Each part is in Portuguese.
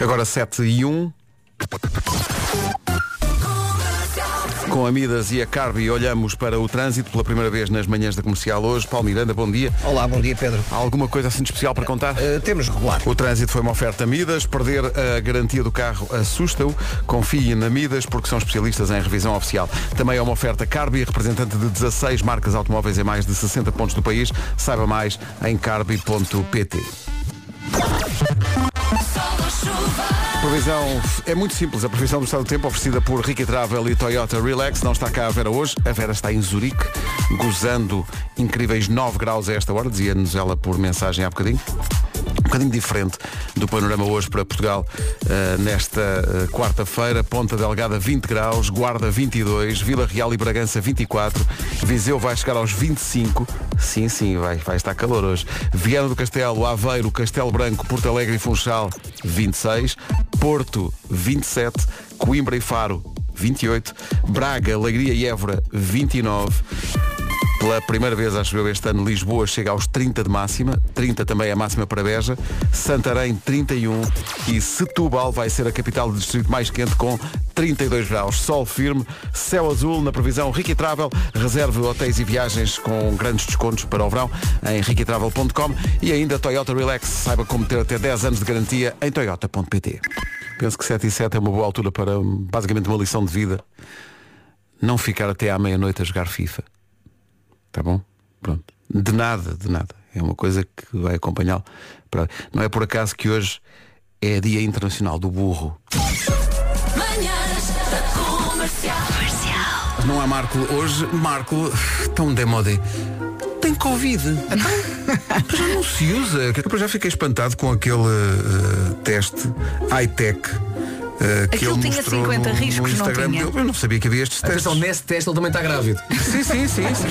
Agora 7:01. Com a Midas e a Carby olhamos para o trânsito pela primeira vez nas manhãs da Comercial hoje. Paulo Miranda, bom dia. Olá, bom dia, Pedro. Há alguma coisa assim de especial para contar? Temos regular. O trânsito foi uma oferta Midas. Perder a garantia do carro assusta-o. Confie na Midas porque são especialistas em revisão oficial. Também é uma oferta Carby, representante de 16 marcas automóveis em mais de 60 pontos do país. Saiba mais em carby.pt. Previsão é muito simples. A previsão do estado do tempo oferecida por Rica Travel e Toyota Relax. Não está cá a Vera hoje. A Vera está em Zurique, gozando incríveis 9 graus a esta hora. Dizia-nos ela por mensagem há bocadinho. Um bocadinho diferente do panorama hoje para Portugal nesta quarta-feira. Ponta Delgada 20 graus, Guarda 22, Vila Real e Bragança 24, Viseu vai chegar aos 25, sim, vai estar calor hoje. Viana do Castelo, Aveiro, Castelo Branco, Porto Alegre e Funchal 26, Porto 27, Coimbra e Faro 28, Braga, Leiria e Évora 29. Pela primeira vez, acho eu, este ano, Lisboa chega aos 30 de máxima. 30 também é a máxima para Beja. Santarém, 31. E Setúbal vai ser a capital do distrito mais quente com 32 graus. Sol firme, céu azul na previsão Rica Travel. Reserve hotéis e viagens com grandes descontos para o verão em riquitravel.com. E ainda Toyota Relax. Saiba como ter até 10 anos de garantia em toyota.pt. Penso que 7:07 é uma boa altura para, basicamente, uma lição de vida. Não ficar até à meia-noite a jogar FIFA. Tá bom? Pronto. De nada. É uma coisa que vai acompanhá-lo. Não é por acaso que hoje é Dia Internacional do Burro. Não há Marco hoje. Marco, tão demodé. Tem Covid. Já não se usa. Eu já fiquei espantado com aquele teste high-tech. Aquilo tinha 50 riscos, no Instagram não tinha? dele. Eu não sabia que havia estes testes. Atenção, nesse teste ele também está grávido. Sim.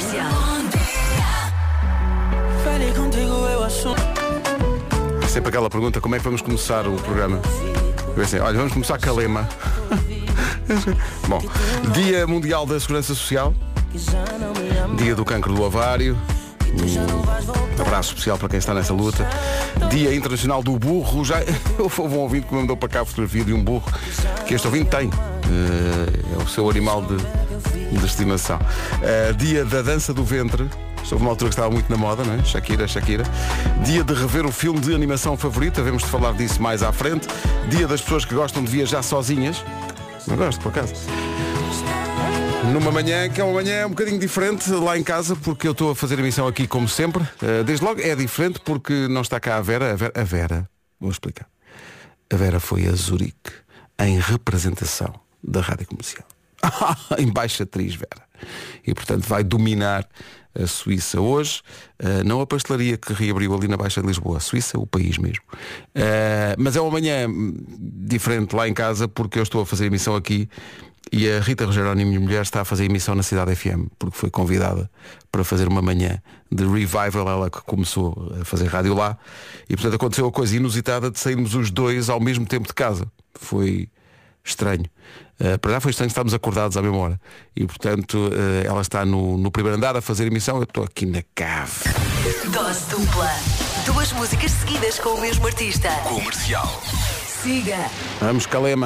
Sempre aquela pergunta, como é que vamos começar o programa? Eu pensei, olha, vamos começar com a lema. Bom, Dia Mundial da Segurança Social, Dia do Cancro do Ovário, um abraço especial para quem está nessa luta. Dia Internacional do Burro. Já houve um ouvinte que me mandou para cá a fotografia de um burro que este ouvinte tem. É o seu animal de estimação. Dia da Dança do Ventre. Houve uma altura que estava muito na moda, não é? Shakira. Dia de rever o filme de animação favorito. Havemos de falar disso mais à frente. Dia das pessoas que gostam de viajar sozinhas. Não gosto, por acaso. Numa manhã que é uma manhã um bocadinho diferente lá em casa, porque eu estou a fazer a emissão aqui como sempre. Desde logo é diferente porque não está cá a Vera. A Vera, vou explicar. A Vera foi a Zurique em representação da Rádio Comercial. Embaixatriz Vera. E portanto vai dominar a Suíça hoje, não a pastelaria que reabriu ali na Baixa de Lisboa, a Suíça, o país mesmo. Mas é uma manhã diferente lá em casa porque eu estou a fazer a emissão aqui e a Rita Rogeroni, minha mulher, está a fazer a emissão na Cidade FM porque foi convidada para fazer uma manhã de revival, ela que começou a fazer rádio lá e portanto aconteceu a coisa inusitada de sairmos os dois ao mesmo tempo de casa. Foi estranho. Para já foi estranho, estávamos acordados à mesma hora. E portanto ela está no primeiro andar a fazer emissão. Eu estou aqui na cave. Dose dupla. 2 músicas seguidas com o mesmo artista. Comercial. Siga. Vamos, Calema.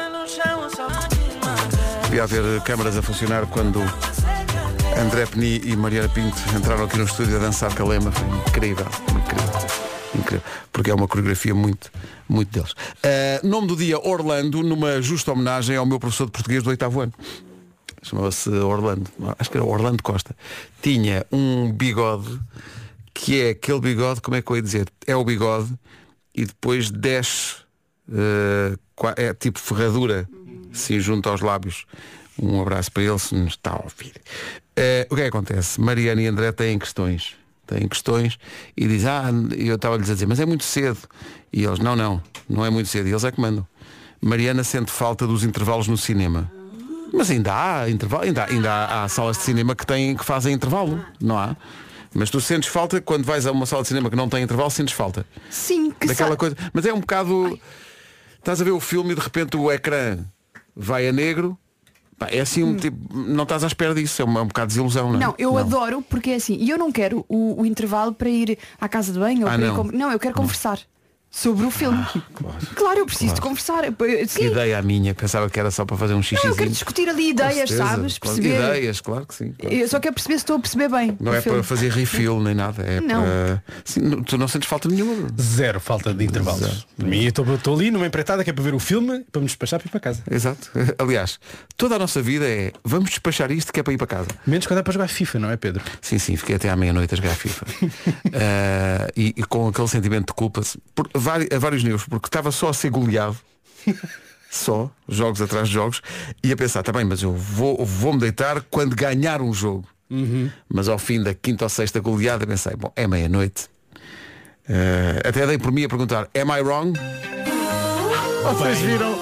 Devia haver câmaras a funcionar quando André Peni e Mariana Pinto entraram aqui no estúdio a dançar Calema. Foi incrível. Porque é uma coreografia muito deles. Nome do dia, Orlando, numa justa homenagem ao meu professor de português do 8º ano. Chamava-se Orlando, acho que era Orlando Costa. Tinha um bigode, que é aquele bigode, como é que eu ia dizer? É o bigode e depois desce, é tipo ferradura, assim junto aos lábios. Um abraço para ele, se nos está a ouvir. O que é que acontece? Mariana e André têm questões e diz, eu estava-lhes a dizer, mas é muito cedo. E eles, não é muito cedo. E eles é que mandam. Mariana sente falta dos intervalos no cinema. Mas ainda há intervalo, ainda há salas de cinema que fazem intervalo, não há? Mas tu sentes falta, quando vais a uma sala de cinema que não tem intervalo, sentes falta. Sim, que daquela coisa. Mas é um bocado. Estás a ver o filme e de repente o ecrã vai a negro. É assim, tipo, não estás à espera disso, é um bocado de desilusão, não é? Não, eu adoro, porque é assim, e eu não quero o intervalo para ir à casa de banho ou para ir não. Não, eu quero conversar. sobre o filme. Claro, eu preciso de conversar. Que ideia a minha, pensava que era só para fazer um xixizinho. Eu quero discutir ali ideias, sabes? Claro, perceber. ideias, claro que sim. Claro. Eu só quero perceber se estou a perceber bem. Não é filme. para fazer refill nem nada. É Não. para. Sim, tu não sentes falta nenhuma. Zero falta de intervalos. Para mim, eu estou ali numa empreitada que é para ver o filme, para me despachar para ir para casa. Exato. Aliás, toda a nossa vida é vamos despachar isto que é para ir para casa. Menos quando é para jogar FIFA, não é, Pedro? Sim, fiquei até à meia-noite a jogar FIFA. E com aquele sentimento de culpa a vários níveis, porque estava só a ser goleado. Só, jogos atrás de jogos. E a pensar, tá bem, mas eu vou-me deitar quando ganhar um jogo. Mas ao fim da quinta ou sexta goleada pensei, bom, é meia-noite. Até dei por mim a perguntar, am I wrong? Vocês viram?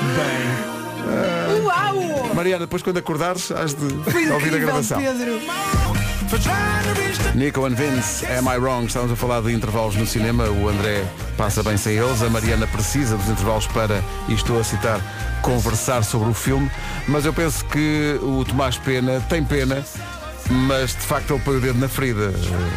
Uau! Mariana, depois quando acordares has de ouvir a gravação. Pedro. Nico and Vince, Am I Wrong? Estamos a falar de intervalos no cinema. O André passa bem sem eles. A Mariana precisa dos intervalos para, e estou a citar, conversar sobre o filme. Mas eu penso que o Tomás Pena tem pena, mas de facto ele põe o dedo na ferida.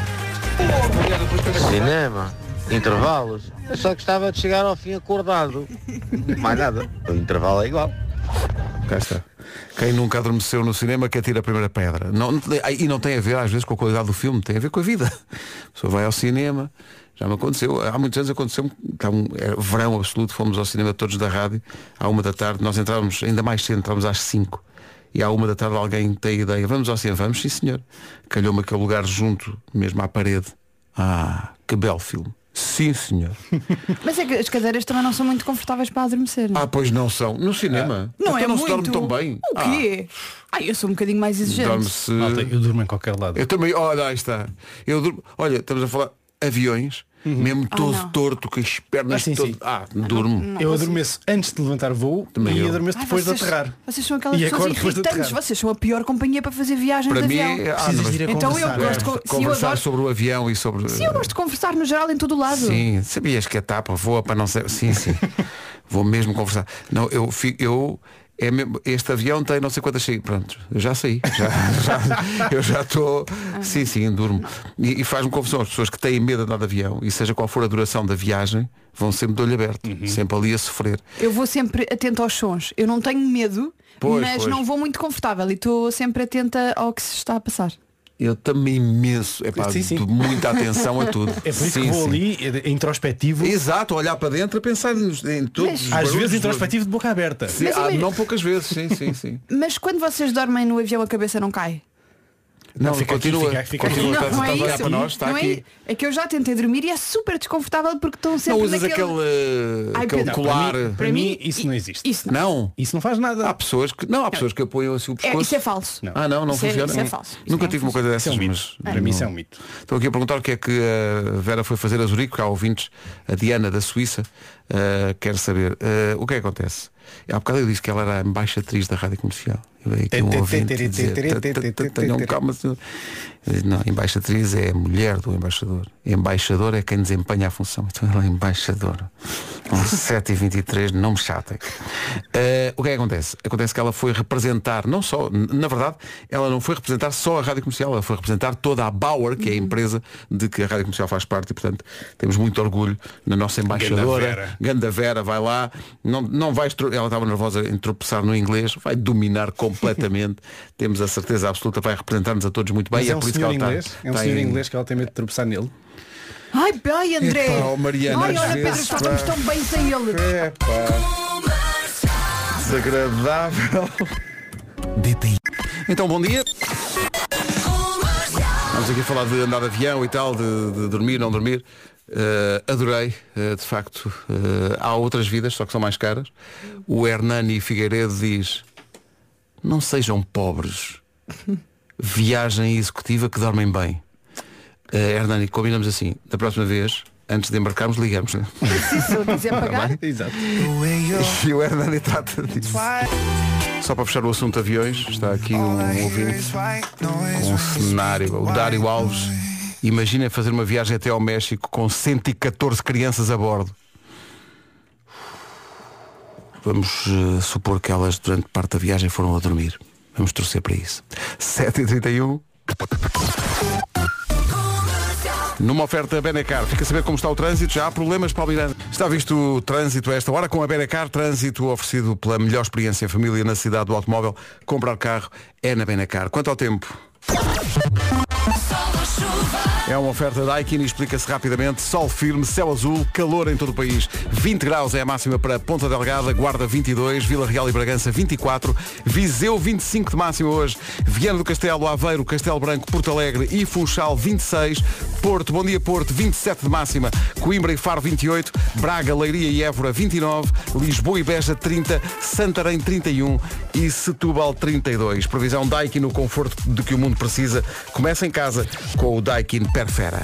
Cinema, intervalos. Eu só gostava de chegar ao fim acordado. Mais nada. O intervalo é igual. Cá está. Quem nunca adormeceu no cinema quer tirar a primeira pedra. E não tem a ver às vezes com a qualidade do filme, tem a ver com a vida. A pessoa vai ao cinema, já me aconteceu, há muitos anos aconteceu, era verão absoluto, fomos ao cinema todos da rádio, à 1 da tarde, nós entrávamos ainda mais cedo, entrávamos às 5. E à 1 da tarde alguém tem a ideia, vamos ao cinema, vamos, sim senhor. Calhou-me aquele lugar junto, mesmo à parede. Ah, que belo filme. Sim, senhor. Mas é que as cadeiras também não são muito confortáveis para adormecer, não? Pois não são. No cinema. Não então é não muito. se dorme tão bem. O quê? Eu sou um bocadinho mais exigente. Dorme-se. Malta, eu durmo em qualquer lado. Eu também, olha, aí está. Eu durmo. Olha, estamos a falar aviões, mesmo todo não. torto, com as pernas sim, todas. sim. Durmo. Não, Eu vocês- adormeço antes de levantar voo Também e eu. adormeço depois de aterrar. Vocês são aquelas E pessoas acordo depois de irritantes. aterrar. Vocês são a pior companhia para fazer viagens Para de mim, avião. Precisas de ir a Então eu conversar. gosto de se eu conversar adoro- sobre o avião e sobre. Sim, eu gosto de conversar no geral em todo o lado. Sim, sabias que a TAP voa para não ser. Sim. Vou mesmo conversar. Não, é mesmo, este avião tem não sei quantas saídas. Pronto, eu já saí. Eu já estou. Sim, durmo. E faz-me confusão. As pessoas que têm medo de andar de avião, e seja qual for a duração da viagem, vão sempre de olho aberto. Sempre ali a sofrer. Eu vou sempre atenta aos sons. Eu não tenho medo, mas não vou muito confortável e estou sempre atenta ao que se está a passar. Eu também imenso. Sim. Dou muita atenção a tudo. É por isso que vou ali, introspectivo. Exato, olhar para dentro a pensar em todos. os Às barulhos vezes do- introspectivo de boca aberta. Sim, Mas imagina- não poucas vezes, sim. Mas quando vocês dormem no avião a cabeça não cai? Não, fica aqui, continua. fica aqui. Continua, Não, estás não a é olhar isso. para nós, está Não aqui. é que eu já tentei dormir e é super desconfortável porque estão sempre Não usas naquele... aquele Pedro, colar. Para mim, isso não existe. Isso não. Não. Isso não faz nada. Há pessoas que apoiam assim o pescoço. Isso é falso. Não. Não Isso é- funciona. isso é falso. Isso Nunca não tive uma coisa Isso é dessas, um mas mito. Para mim isso é um mito. Estou aqui a perguntar o que é que a Vera foi fazer a Zurique, há ouvintes, a Diana da Suíça, quer saber. O que é que acontece? Há bocado eu disse que ela era a embaixatriz da Rádio Comercial. Eu veio aqui um ouvinte dizer, tenham calma, senhor. Eu disse, não, embaixatriz é a mulher do embaixador. Embaixador é quem desempenha a função. Então ela é embaixadora. 7h23, não me chatem. O que é que acontece? Acontece que ela foi representar, não só, na verdade, ela não foi representar só a Rádio Comercial, ela foi representar toda a Bauer, que é a empresa de que a Rádio Comercial faz parte, e portanto temos muito orgulho na nossa embaixadora. Ganda Vera, vai lá, não vais, ela estava nervosa em tropeçar no inglês, vai dominar completamente, temos a certeza absoluta, vai representar-nos a todos muito bem. Mas E é um por isso que senhor ela inglês. É um senhor inglês que ela tem medo de tropeçar nele. Ai, bem, André. Epá, Mariana, Ai, às olha, Pedro, vezes, estávamos pá. tão bem sem ele. Desagradável. BPI. Então, bom dia. Vamos aqui falar de andar de avião e tal, de dormir, não dormir. Adorei, de facto. Há outras vidas, só que são mais caras. O Hernani Figueiredo diz: não sejam pobres. Viagem executiva que dormem bem. Hernani, combinamos assim, da próxima vez, antes de embarcarmos, ligamos, né? Se eu quiser pagar. Exato. E o Hernani trata disso. Só para fechar o assunto aviões, está aqui um ouvinte com um cenário, o Dário Alves. Imaginem fazer uma viagem até ao México com 114 crianças a bordo. Vamos supor que elas durante parte da viagem foram a dormir. Vamos torcer para isso. 7h31. Numa oferta Benacar. Fica a saber como está o trânsito. Já há problemas para o Miranda. Está visto o trânsito a esta hora com a Benacar. Trânsito oferecido pela melhor experiência família na cidade do automóvel. Comprar carro é na Benacar. Quanto ao tempo? É uma oferta da Daikin e explica-se rapidamente. Sol firme, céu azul, calor em todo o país. 20 graus é a máxima para Ponta Delgada, Guarda 22, Vila Real e Bragança 24, Viseu 25 de máxima hoje, Viana do Castelo, Aveiro, Castelo Branco, Porto Alegre e Funchal 26, Porto, bom dia Porto, 27 de máxima, Coimbra e Faro 28, Braga, Leiria e Évora 29, Lisboa e Beja 30, Santarém 31 e Setúbal 32. Previsão Daikin no conforto de que o mundo precisa. Começa em casa com o Daikin Perfera.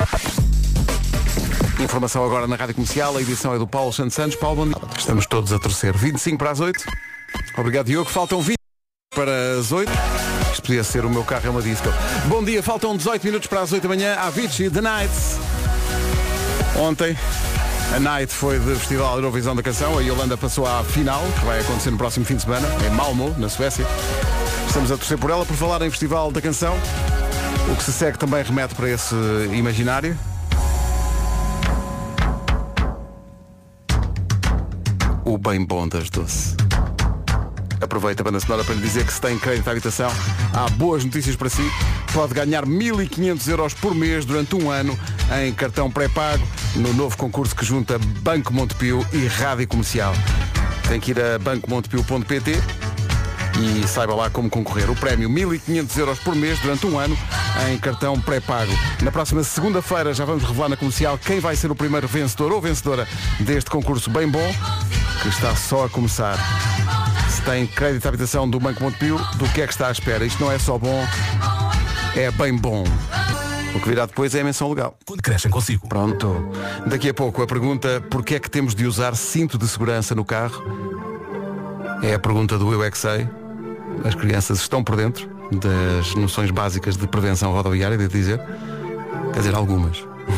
Informação agora na Rádio Comercial. A edição é do Paulo Santos. Paulo, bom dia. Estamos todos a torcer. 25 para as 8. Obrigado, Diogo. Faltam 20 para as 8. Isto podia ser o meu carro, é uma disco. Bom dia. Faltam 18 minutos para as 8 da manhã. Avicii, The Nights. Ontem a Night foi do Festival Eurovisão da Canção. A Yolanda passou à final, que vai acontecer no próximo fim de semana, em Malmö, na Suécia. Estamos a torcer por ela. Por falar em Festival da Canção, o que se segue também remete para esse imaginário. O bem bom das doce. Aproveita a banda sonora para lhe dizer que se tem crédito à habitação, há boas notícias para si. Pode ganhar 1.500 euros por mês durante um ano em cartão pré-pago no novo concurso que junta Banco Montepio e Rádio Comercial. Tem que ir a bancomontepio.pt e saiba lá como concorrer. O prémio 1.500 euros por mês durante um ano em cartão pré-pago. Na próxima segunda-feira já vamos revelar na Comercial quem vai ser o primeiro vencedor ou vencedora deste concurso bem bom, que está só a começar. Se tem crédito à habitação do Banco Montepio, do que é que está à espera? Isto não é só bom, é bem bom. O que virá depois é a menção legal. Quando crescem consigo. Pronto. Daqui a pouco a pergunta: porquê é que temos de usar cinto de segurança no carro? É a pergunta do Eu é que Sei. As crianças estão por dentro das noções básicas de prevenção rodoviária, devo dizer. Quer dizer, algumas.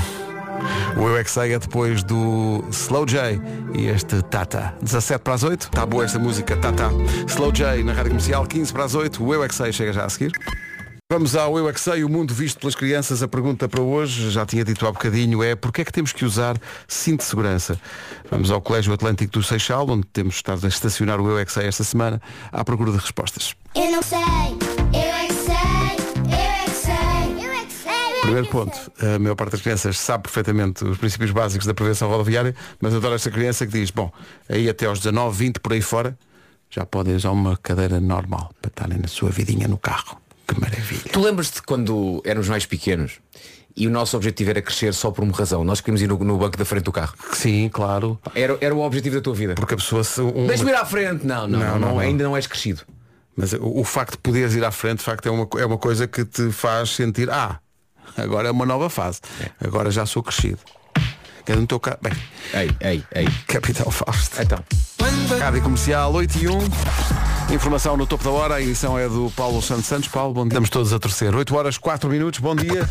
O Eu é que Sei é depois do Slow J e este Tata. 17 para as 8. Está boa esta música, Tata. Slow J na Rádio Comercial, 15 para as 8. O Eu é que Sei chega já a seguir. Vamos ao Eu é que Sei, o mundo visto pelas crianças. A pergunta para hoje, já tinha dito há bocadinho, é porquê é que temos que usar cinto de segurança? Vamos ao Colégio Atlântico do Seixal, onde temos estado a estacionar o Eu é que Sei esta semana, à procura de respostas. Eu não sei, eu é que sei, eu é que sei, eu é que sei. Primeiro ponto, a maior parte das crianças sabe perfeitamente os princípios básicos da prevenção rodoviária, mas adoro esta criança que diz, bom, aí até aos 19, 20 por aí fora, já podem usar uma cadeira normal para estarem na sua vidinha no carro. Que maravilha. Tu lembras-te quando éramos mais pequenos e o nosso objetivo era crescer só por uma razão? Nós queríamos ir no banco da frente do carro. Sim, claro. Era o objetivo da tua vida. Porque a pessoa Deixa-me ir à frente. Não, ainda não és crescido. Mas o facto de poderes ir à frente, de facto, é uma coisa que te faz sentir, agora é uma nova fase. Agora já sou crescido. Quer no teu carro. Bem. Ei. Capitão Fausto. Então. Rádio Comercial 8 e 1. Informação no topo da hora. A edição é do Paulo Santos. Paulo, bom dia. Estamos todos a torcer. 8 horas, 4 minutos. Bom dia.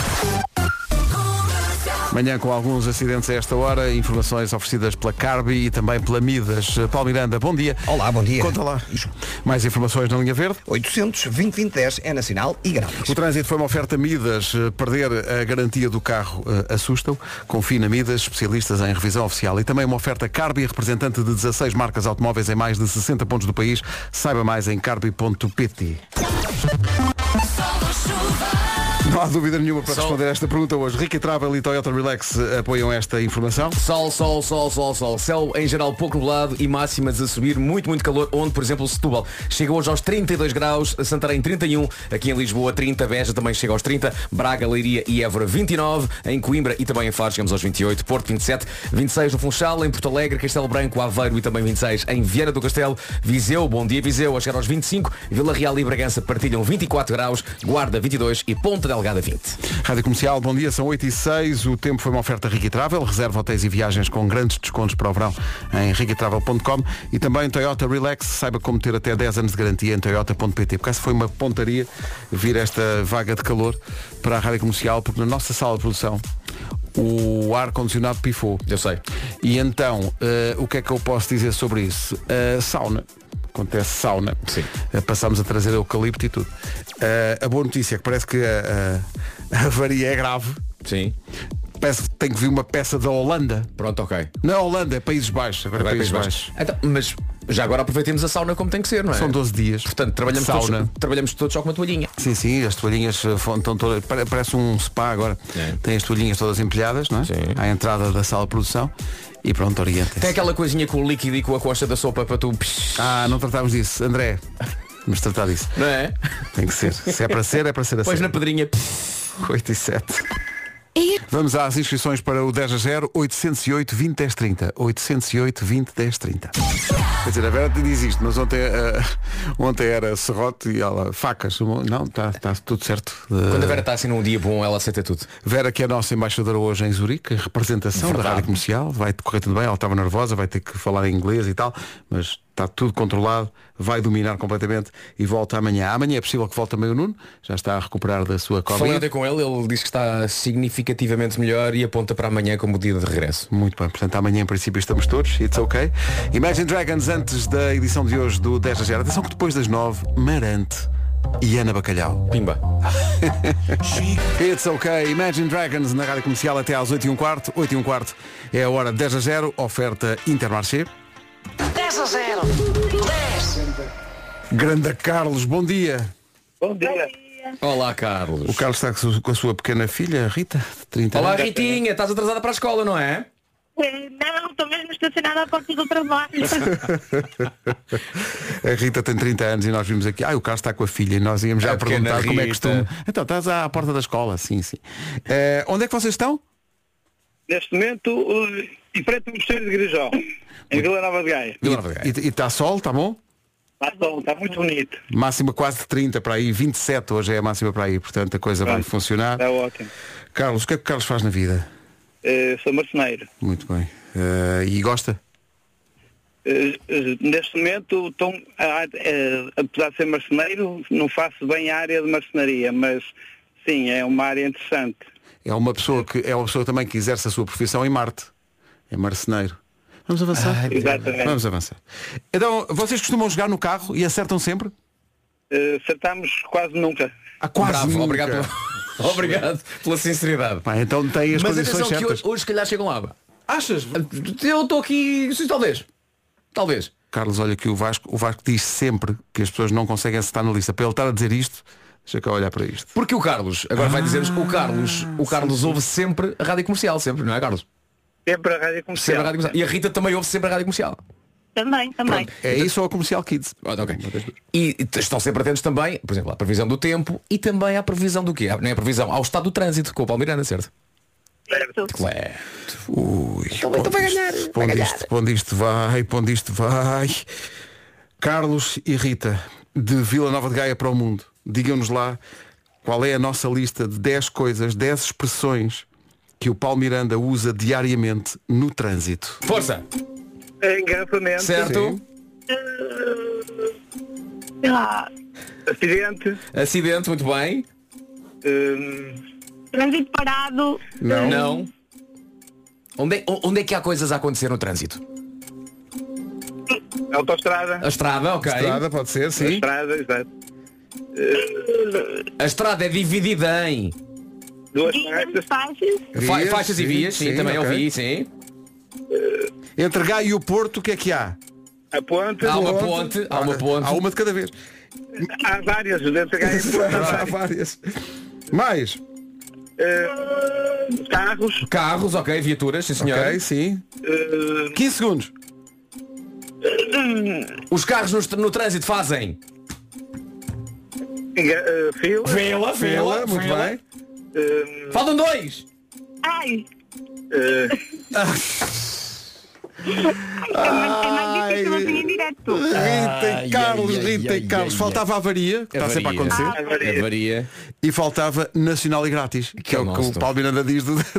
Manhã com alguns acidentes a esta hora, informações oferecidas pela Carbi e também pela Midas. Paulo Miranda, bom dia. Olá, bom dia. Conta lá. Mais informações na linha verde. 800-2020-10 é nacional e grátis. O trânsito foi uma oferta Midas. Perder a garantia do carro assusta-o. Confie na Midas, especialistas em revisão oficial. E também uma oferta Carbi, representante de 16 marcas automóveis em mais de 60 pontos do país. Saiba mais em carbi.pt. Não há dúvida nenhuma para responder a esta pergunta hoje. Rica Travel e Toyota Relax apoiam esta informação. Sol. Céu em geral pouco nublado e máximas a subir, muito calor, onde, por exemplo, Setúbal chega hoje aos 32 graus, Santarém 31, aqui em Lisboa 30, Beja também chega aos 30, Braga, Leiria e Évora 29, em Coimbra e também em Faro chegamos aos 28, Porto 27, 26 no Funchal, em Porto Alegre, Castelo Branco, Aveiro e também 26 em Viana do Castelo, Viseu, bom dia Viseu, a chegar aos 25, Vila Real e Bragança partilham 24 graus, Guarda 22 e Ponta Delgada 20. Rádio Comercial, bom dia, são 8h06. O tempo foi uma oferta Rica Travel, reserva hotéis e viagens com grandes descontos para o verão em ricatravel.com e também Toyota Relax, saiba como ter até 10 anos de garantia em toyota.pt. Porque essa foi uma pontaria vir esta vaga de calor para a Rádio Comercial, porque na nossa sala de produção o ar-condicionado pifou. Eu sei. E então, o que é que eu posso dizer sobre isso? Sauna. Acontece sauna. Sim. Passámos a trazer eucalipto e tudo. A boa notícia é que parece que a avaria é grave, Sim. Parece que tem que vir uma peça da Holanda. Pronto, ok. Não é Holanda, é Países Baixos. Agora é Países Baixos. Então, mas já agora aproveitemos a sauna como tem que ser, não é? São 12 dias. Portanto, trabalhamos todos só com uma toalhinha. Sim, as toalhinhas estão todas. Parece um spa agora. Tem as toalhinhas todas empilhadas, não é? Sim. À entrada da sala de produção. E pronto, orienta. Tem aquela coisinha com o líquido e com a costa da sopa para tu. Não tratámos disso. André, vamos tratar disso. Não é? Tem que ser. Se é para ser, é para ser assim. Pois na pedrinha. 8 e 7. Vamos às inscrições para o 10-0, 808 20 10 30. 808 20 10 30. Quer dizer, a Vera te diz isto, mas ontem era serrote e ela facas. Não, está tudo certo. Quando a Vera está assim num dia bom, ela aceita tudo. Vera, que é a nossa embaixadora hoje em Zurique, em representação da Rádio Comercial, vai correr tudo bem, ela estava nervosa, vai ter que falar em inglês e tal, mas está tudo controlado, vai dominar completamente e volta amanhã. Amanhã é possível que volte também o Nuno, já está a recuperar da sua Covid. Falei ontem com ele disse que está significativamente melhor e aponta para amanhã como dia de regresso. Muito bem, portanto amanhã em princípio estamos todos, it's ok. Imagine Dragons antes da edição de hoje do 10-0. Atenção que depois das 9, Marante e Ana Bacalhau. Pimba. It's ok. Imagine Dragons na Rádio Comercial até às 8h15. 8h15 é a hora 10-0, oferta Intermarché. 10-0. 10. Grande Carlos, bom dia. Bom dia. Olá, Carlos. O Carlos está com a sua pequena filha, Rita, de 30 anos. Olá, anos. Ritinha, estás atrasada para a escola, não é? Não, estou mesmo estacionada à porta do trabalho. A Rita tem 30 anos e nós vimos aqui, o Carlos está com a filha e nós íamos já perguntar como é que costume. Então, estás à porta da escola, sim. Onde é que vocês estão? Neste momento, em frente ao Mosteiro de Grijó, em Vila Nova de Gaia. E está sol, está bom? Está sol, está muito bonito. Máxima quase de 30 para aí, 27 hoje é a máxima para aí, portanto a coisa vai funcionar. Está ótimo. Carlos, o que é que o Carlos faz na vida? Sou marceneiro. Muito bem. E gosta? Neste momento, apesar de ser marceneiro, não faço bem a área de marcenaria, mas sim, é uma área interessante. É uma pessoa também que exerce a sua profissão em Marte. É marceneiro. Vamos avançar? Exatamente. Vamos avançar. Então, vocês costumam jogar no carro e acertam sempre? Acertamos quase nunca. Quase Bravo, nunca. Obrigado pela sinceridade. Então tem as condições certas. Mas que hoje se calhar chegam lá. Achas? Eu estou aqui, talvez. Carlos, olha que o Vasco diz sempre que as pessoas não conseguem acertar na lista. Para ele estar a dizer isto, deixa cá olhar para isto. Porque o Carlos, agora vai dizer-nos, o Carlos ouve sempre a Rádio Comercial, sempre, não é, Carlos? Sempre a Rádio Comercial. Sempre a Rádio Comercial. E a Rita também ouve sempre a Rádio Comercial. Também. Pronto. É isso ou a Comercial Kids? Okay. E estão sempre atentos também, por exemplo, à previsão do tempo e também à previsão do quê? Não é a previsão, ao estado do trânsito com o Paulo Miranda, certo? Certo. Ui, então vai ganhar. Pondo isto vai. Carlos e Rita, de Vila Nova de Gaia para o mundo, digam-nos lá qual é a nossa lista de 10 coisas, 10 expressões que o Paulo Miranda usa diariamente no trânsito. Força! Engarrafamento. Certo. Acidente, muito bem. Trânsito parado. Não. Onde é que há coisas a acontecer no trânsito? Autoestrada. A estrada, ok. A estrada pode ser, sim. A estrada, exato. A estrada é dividida em duas faixas. Faixas e vias, sim, também okay. ouvi, sim. Entre Gaia e o Porto, o que é que há? A ponte. Há uma ponte. Há uma de cada vez. Há várias, dentro de Gaia e Porto. Há várias. Mais? Carros, ok, viaturas, sim senhor. Ok, sim. 15 segundos. Os carros no trânsito fazem fila, muito bem. Faltam 2. Ai. É mais difícil assim em direto. Rita e Carlos. Faltava a avaria, que está sempre a acontecer. Avaria. E faltava nacional e grátis, que é o que o Paulo Miranda diz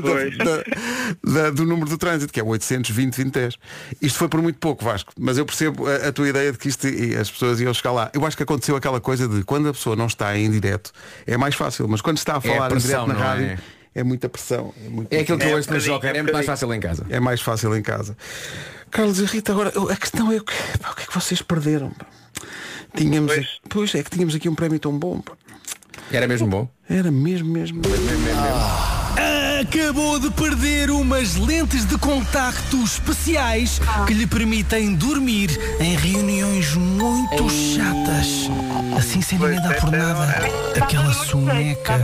do número do trânsito, que é o 820-2010. Isto foi por muito pouco, Vasco, mas eu percebo a tua ideia de que isto e as pessoas iam chegar lá. Eu acho que aconteceu aquela coisa de quando a pessoa não está em direto é mais fácil, mas quando está a falar em direto na rádio é muita pressão. É aquilo que eu ouço no Joker, é muito mais fácil em casa. É mais fácil em casa. Carlos e Rita, agora a questão é o que é que vocês perderam? Tínhamos aqui um prémio tão bom. Era mesmo bom? Era mesmo. acabou de perder umas lentes de contacto especiais que lhe permitem dormir em reuniões muito chatas. Assim sem ninguém dar por nada. Aquela soneca.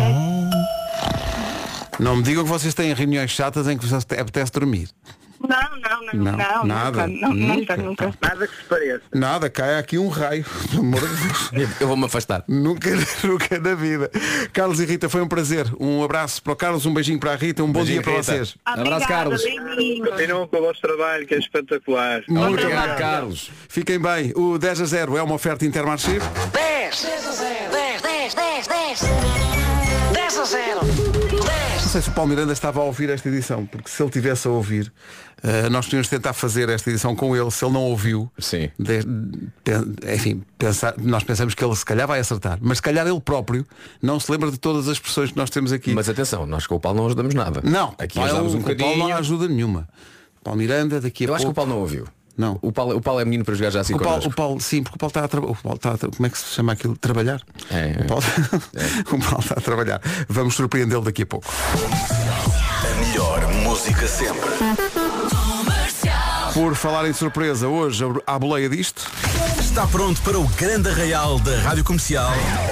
Não me digam que vocês têm reuniões chatas em que vos apetece dormir. Não, nada. Nunca. Nada que se pareça. Nada, cai aqui um raio. Pelo amor de Deus. Eu vou-me afastar. Nunca na vida. Carlos e Rita, foi um prazer. Um abraço para o Carlos, um beijinho para a Rita, um bom dia para vocês. Abraço, Carlos. Continuam com o vosso trabalho, que é espetacular. Muito obrigado, Carlos. Fiquem bem. O 10-0 é uma oferta Intermarché. 10 a 0. 10 a 0. Não sei se o Paulo Miranda estava a ouvir esta edição, porque se ele tivesse a ouvir, nós tínhamos de tentar fazer esta edição com ele. Se ele não ouviu, sim. Enfim, nós pensamos que ele se calhar vai acertar, mas se calhar ele próprio não se lembra de todas as expressões que nós temos aqui. Mas atenção, nós com o Paulo não ajudamos nada. Não, aqui ajudamos um bocadinho. O Paulo não ajuda nenhuma. Paulo Miranda, daqui a pouco. Eu acho que o Paulo não ouviu. Não. O Paulo é menino para jogar já assim connosco. O Paulo, sim, porque o Paulo está a trabalhar. Como é que se chama aquilo? Trabalhar? É. O Paulo está a trabalhar. Vamos surpreendê-lo daqui a pouco. A melhor música sempre. Por falar em surpresa, hoje à boleia disto. Está pronto para o grande arraial da Rádio Comercial?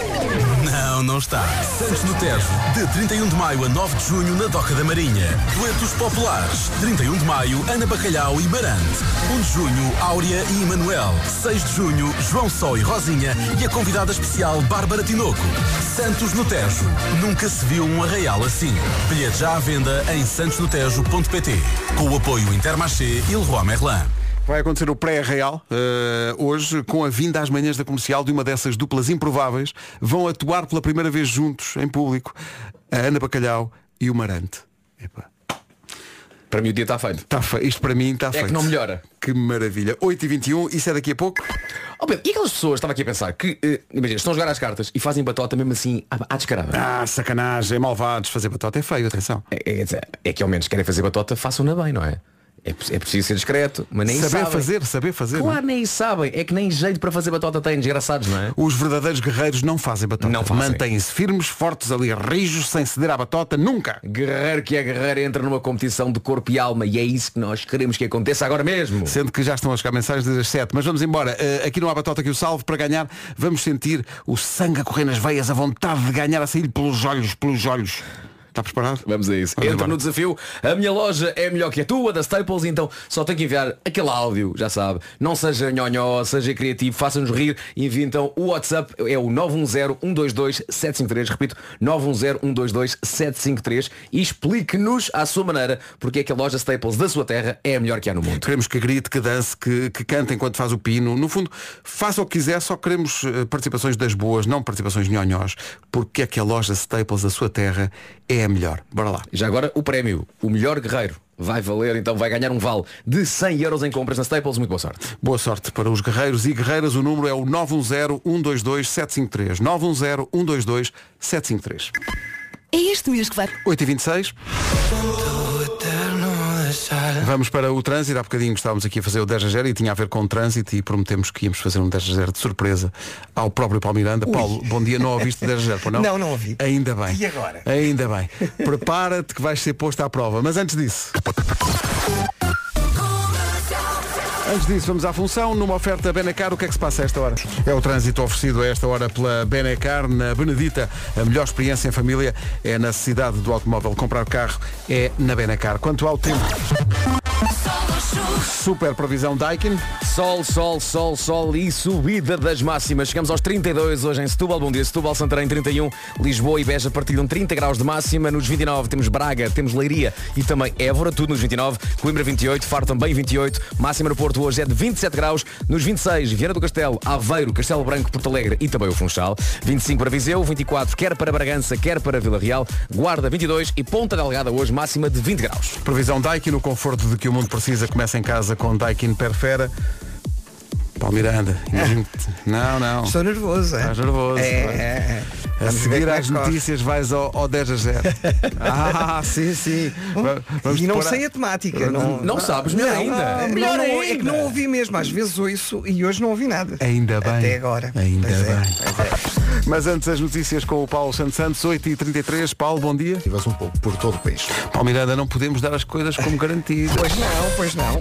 Não está. Santos do Tejo, de 31 de maio a 9 de junho na Doca da Marinha. Duetos populares, 31 de maio, Ana Bacalhau e Marante. 1 de junho, Áurea e Emanuel. 6 de junho, João Só e Rosinha e a convidada especial Bárbara Tinoco. Santos no Tejo, nunca se viu um arraial assim. Bilhete já à venda em santosdotejo.pt. Com o apoio Intermarché e Leroy Merlin. Vai acontecer o pré-real hoje, com a vinda às manhãs da Comercial de uma dessas duplas improváveis. Vão atuar pela primeira vez juntos, em público, a Ana Bacalhau e o Marante. Epa. Para mim o dia está feito. Isto para mim está feito. É que não melhora. Que maravilha. 8h21, isso é daqui a pouco. Oh, Pedro, e aquelas pessoas, estava aqui a pensar, que imagina, estão a jogar às cartas e fazem batota mesmo assim à descarada. Sacanagem, malvados, fazer batota é feio, atenção. É que ao menos querem fazer batota, façam-na bem, não é? É preciso ser discreto, mas nem saber sabem. Saber fazer. Claro, não? nem sabem. É que nem jeito para fazer batota têm, desgraçados, não é? Os verdadeiros guerreiros não fazem batota. Não fazem. Mantêm-se firmes, fortes ali, rijos, sem ceder à batota, nunca. Guerreiro que é guerreiro entra numa competição de corpo e alma e é isso que nós queremos que aconteça agora mesmo. Sendo que já estão a chegar mensagens desde as 7. Mas vamos embora. Aqui não há batota que o salve. Para ganhar, vamos sentir o sangue a correr nas veias, a vontade de ganhar a sair pelos olhos. Está preparado? Vamos a isso. Entra no desafio. A minha loja é melhor que a tua, da Staples, então só tem que enviar aquele áudio, já sabe. Não seja nhonhó, seja criativo, faça-nos rir. Envie então o WhatsApp, é o 910-122-753. Repito, 910-122-753 e explique-nos à sua maneira porque é que a loja Staples da sua terra é a melhor que há no mundo. Queremos que grite, que dance, que cante enquanto faz o pino. No fundo, faça o que quiser, só queremos participações das boas, não participações nhonhós. Porque é que a loja Staples da sua terra é a melhor. Bora lá. Já agora o prémio, o melhor guerreiro, vai valer, então vai ganhar um vale de 100 euros em compras na Staples. Muito boa sorte. Boa sorte para os guerreiros e guerreiras. O número é o 910-122-753. 910-122-753. É este mês que vai. 8h26. Vamos para o trânsito. Há bocadinho estávamos aqui a fazer o 10-0 e tinha a ver com o trânsito e prometemos que íamos fazer um 10-0 de surpresa ao próprio Paulo Miranda. Paulo, bom dia. Não ouviste o 10-0, por não? Não ouvi. Ainda bem. E agora? Ainda bem. Prepara-te que vais ser posto à prova. Mas antes disso, vamos à função. Numa oferta Benacar, o que é que se passa a esta hora? É o trânsito oferecido a esta hora pela Benacar na Benedita. A melhor experiência em família é na cidade do automóvel. Comprar carro é na Benacar. Quanto ao tempo, super previsão Daikin. Sol e subida das máximas. Chegamos aos 32 hoje em Setúbal. Bom dia, Setúbal, Santarém 31, Lisboa e Beja partilham 30 graus de máxima. Nos 29 temos Braga, temos Leiria e também Évora, tudo nos 29. Coimbra 28, Faro também 28. Máxima no Porto hoje é de 27 graus. Nos 26, Viana do Castelo, Aveiro, Castelo Branco, Porto Alegre e também o Funchal. 25 para Viseu, 24 quer para Bragança, quer para Vila Real, Guarda 22 e Ponta Delgada hoje máxima de 20 graus. Previsão Daikin, o conforto de que o mundo precisa começa em casa com Daikin Perfera. Paulo Miranda, não. Estou nervoso. Estás nervoso. A seguir às notícias vais ao 10-0. Sim. E não sei a temática. Não sabes, melhor ainda. Melhor ainda. É que não ouvi mesmo. Às vezes ouço e hoje não ouvi nada. Ainda bem. Até agora. Ainda bem. Pois é. Mas antes as notícias com o Paulo Santos, 8h33. Paulo, bom dia. Um pouco por todo o país. Paulo Miranda, não podemos dar as coisas como garantidas. Pois não.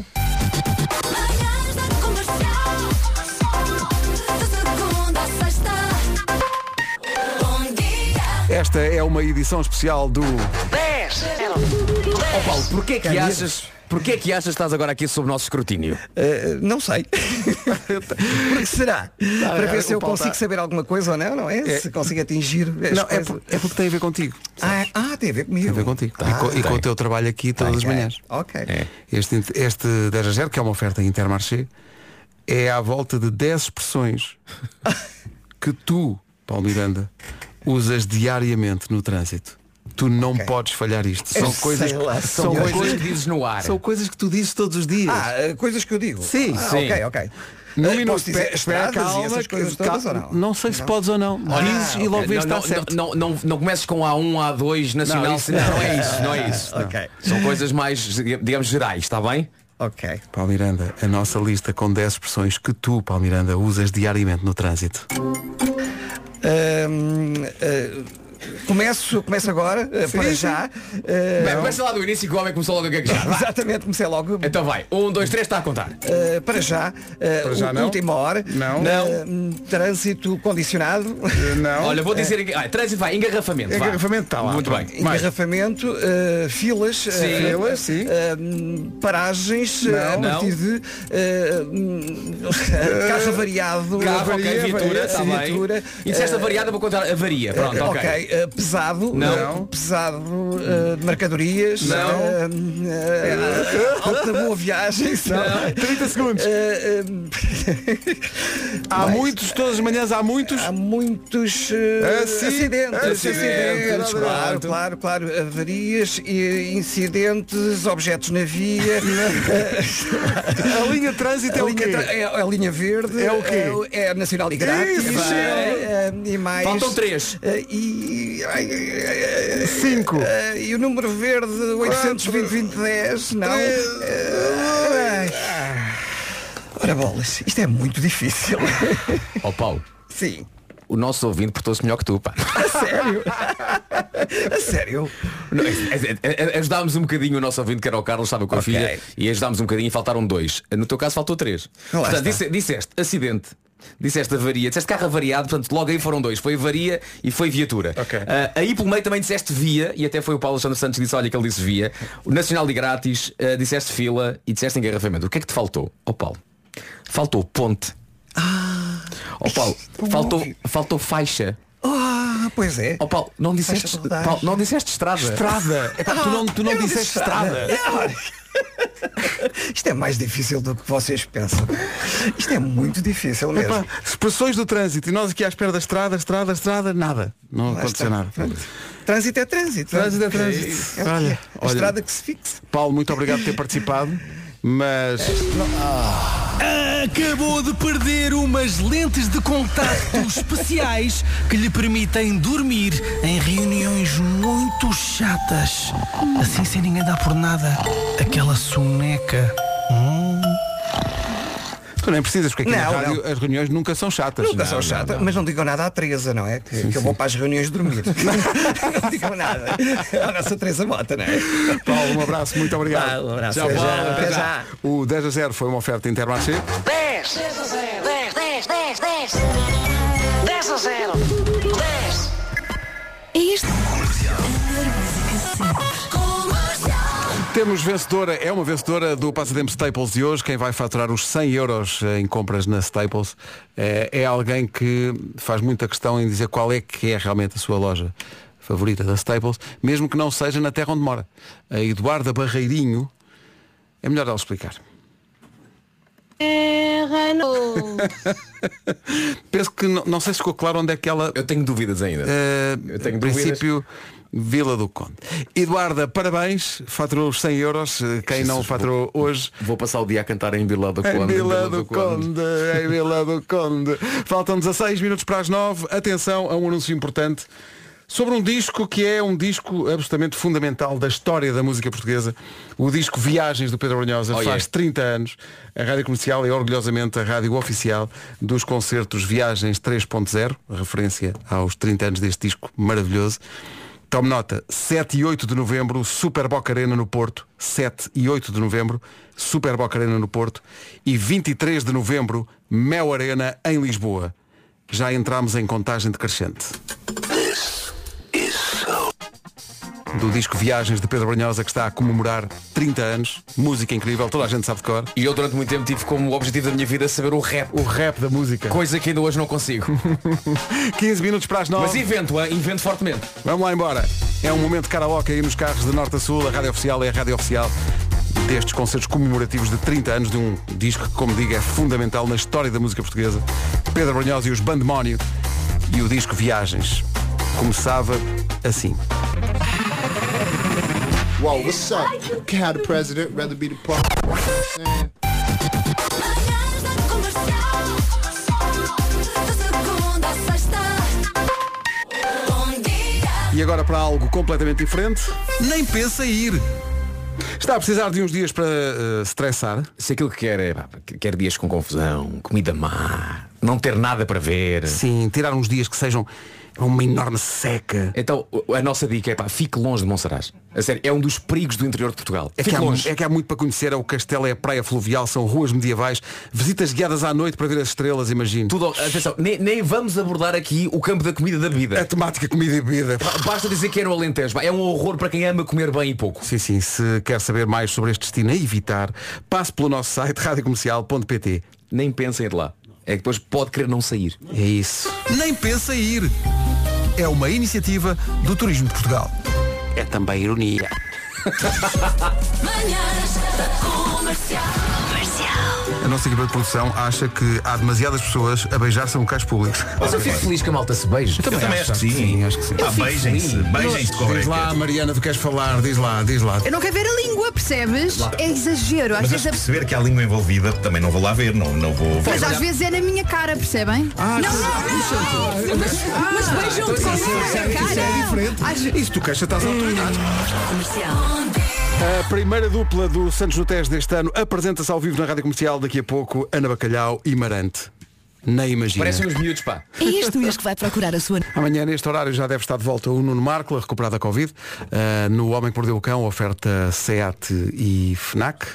Esta é uma edição especial do 10. Paulo, porquê que achas que estás agora aqui sob o nosso escrutínio? Não sei. Porque será? Para ver se eu consigo saber alguma coisa ou não é? Se consigo atingir é porque tem a ver contigo. Tem a ver comigo. Tem a ver contigo. E com o teu trabalho aqui todas as manhãs. Ok. Este 10-0, que é uma oferta Intermarché, é à volta de 10 expressões que tu, Paulo Miranda, usas diariamente no trânsito. Tu não podes falhar isto. São coisas que dizes no ar. São coisas que tu dizes todos os dias. Coisas que eu digo. Sim. Ok. No minuto, posso dizer estradas e essas coisas todas ou não? Não sei se podes ou não. Dizes e logo vês se está certo. Não comeces com A1, A2, nacional. Não é isso. Ok. São coisas mais, digamos, gerais, está bem? Ok. Paulo Miranda, a nossa lista com 10 expressões que tu, Paulo Miranda, usas diariamente no trânsito. Começo agora, para já. Começa lá do início que o homem começou logo a gaguejar. Exatamente, comecei logo. Então vai, 1, 2, 3, está a contar. Para já não. última hora. Não. Trânsito condicionado. Não. Olha, vou dizer trânsito vai, engarrafamento. Engarrafamento está lá. Muito bem. Engarrafamento, filas. Filas, sim. Paragens, a partir de carro variado. Carro, ok, viatura, está bem. E disseste a variada, vou contar a varia. Pronto, ok. Pesado. Não. Pesado de mercadorias. Não. Alta boa viagem. Não. 30 segundos. Há muitos, todas as manhãs há muitos. Há muitos acidentes. Claro. Avarias, incidentes, objetos na via. A linha de trânsito é o quê? É a linha verde. É o quê? É a nacional e grátis. E mais. Faltam 3. 5. E o número verde 820-2010. Não. Ora bolas, isto é muito difícil. Paulo. Sim. O nosso ouvinte portou-se melhor que tu, pá. A sério? Ajudámos um bocadinho o nosso ouvinte, que era o Carlos, estava com a filha, e ajudámos um bocadinho e faltaram 2. No teu caso faltou 3. Portanto, disseste acidente, disseste avaria, disseste carro avariado, portanto logo aí foram 2. Foi avaria e foi viatura. Aí pelo meio também disseste via, e até foi o Paulo Santos que disse, olha, que ele disse via. O nacional de grátis, disseste fila e disseste engarrafamento. O que é que te faltou? Paulo, faltou ponte. Paulo, faltou faixa. Pois é. Paulo, não disseste estrada. Estrada. Tu não disseste estrada. Isto é mais difícil do que vocês pensam. Isto é muito difícil mesmo. Expressões do trânsito. E nós aqui à espera da estrada, nada. Não aconteceu nada. Trânsito é trânsito. Trânsito é trânsito. Olha, a estrada que se fixe. Paulo, muito obrigado por ter participado. Mas acabou de perder umas lentes de contacto especiais que lhe permitem dormir em reuniões muito chatas. Assim, sem ninguém dar por nada. Aquela soneca. Tu nem precisas, porque aqui na rádio as reuniões nunca são chatas. Nunca são chatas, mas não digam nada à Teresa, não é? Que eu vou para as reuniões dormir. Não digam nada. A nossa Teresa Mota, não é? Paulo, um abraço, muito obrigado. Um abraço. Tchau, Paulo. Até já. O 10-0 foi uma oferta Intermarché. 10 a 0. 10. É isto. Temos vencedora, é uma vencedora do Passatempo Staples de hoje. Quem vai faturar os 100 euros em compras na Staples é alguém que faz muita questão em dizer qual é que é realmente a sua loja favorita da Staples, mesmo que não seja na terra onde mora. A Eduarda Barreirinho, é melhor ela explicar. Penso que não sei se ficou claro onde é que ela... Eu tenho dúvidas ainda. Em princípio, Vila do Conde. Eduarda, parabéns, faturou os 100 euros. Quem não faturou hoje... Vou passar o dia a cantar em Vila do Conde. Em Vila do Conde. Faltam 16 minutos para as 9. Atenção a um anúncio importante. sobre um disco que é um disco absolutamente fundamental da história da música portuguesa. O disco Viagens do Pedro Brunhosa faz 30 anos. A Rádio Comercial é orgulhosamente a rádio oficial dos concertos Viagens 3.0, referência aos 30 anos deste disco maravilhoso. Tome nota, 7 e 8 de novembro, Super Boca Arena no Porto. 7 e 8 de novembro, Super Boca Arena no Porto. E 23 de novembro, Mel Arena em Lisboa. Já entramos em contagem decrescente. Do disco Viagens de Pedro Brunhosa, que está a comemorar 30 anos. Música incrível, toda a gente sabe de cor. E eu durante muito tempo tive como objetivo da minha vida saber o rap. O rap da música. Coisa que ainda hoje não consigo. 15 minutos para as 9. Mas invento fortemente. Vamos lá embora. É um momento de karaoke aí nos carros de norte a sul. A Rádio Oficial é a Rádio Oficial destes concertos comemorativos de 30 anos de um disco que, como digo, é fundamental na história da música portuguesa. Pedro Brunhosa e os Bandemónio. E o disco Viagens começava assim. Whoa, what's up? Can't have the president, rather be the problem. E agora para algo completamente diferente. Nem pensa em ir. Está a precisar de uns dias para estressar. Se aquilo que quer é quer dias com confusão, comida má, não ter nada para ver. Sim, tirar uns dias que sejam uma enorme seca. Então a nossa dica é fique longe de Monsaraz. A sério, é um dos perigos do interior de Portugal. É que há muito para conhecer. É o castelo, é a praia fluvial, são ruas medievais, visitas guiadas à noite para ver as estrelas, imagino. Tudo, atenção, nem vamos abordar aqui o campo da comida e da bebida. A temática comida e bebida. Basta dizer que é no Alentejo. É um horror para quem ama comer bem e pouco. Sim, sim. Se quer saber mais sobre este destino a evitar, passe pelo nosso site radiocomercial.pt. Nem pensem em ir lá. É que depois pode querer não sair. É isso. Nem pensa em ir. É uma iniciativa do Turismo de Portugal. É também ironia. A nossa equipa de produção acha que há demasiadas pessoas a beijar-se em locais públicos. Mas eu fico feliz que a malta se beije. Eu também acho que sim. Acho que sim. Beijem-se de Diz lá, Mariana, tu queres falar? Diz lá. Eu não quero ver a língua, percebes? É exagero. Mas se perceber que há língua envolvida, também não vou lá ver, não vou ver. Mas às vezes é na minha cara, percebem? Não. Mas beijam-te com a cara. Isso é diferente. Isso tu queixa, estás autoridade. A primeira dupla do Santos no Tejo deste ano apresenta-se ao vivo na Rádio Comercial. Daqui a pouco, Ana Bacalhau e Marante. Nem imagina. Parecem uns miúdos, pá. É este mês que vai procurar a sua... Amanhã, neste horário, já deve estar de volta o Nuno Marco, recuperado da Covid. No Homem que Mordeu o Cão, oferta SEAT e FNAC.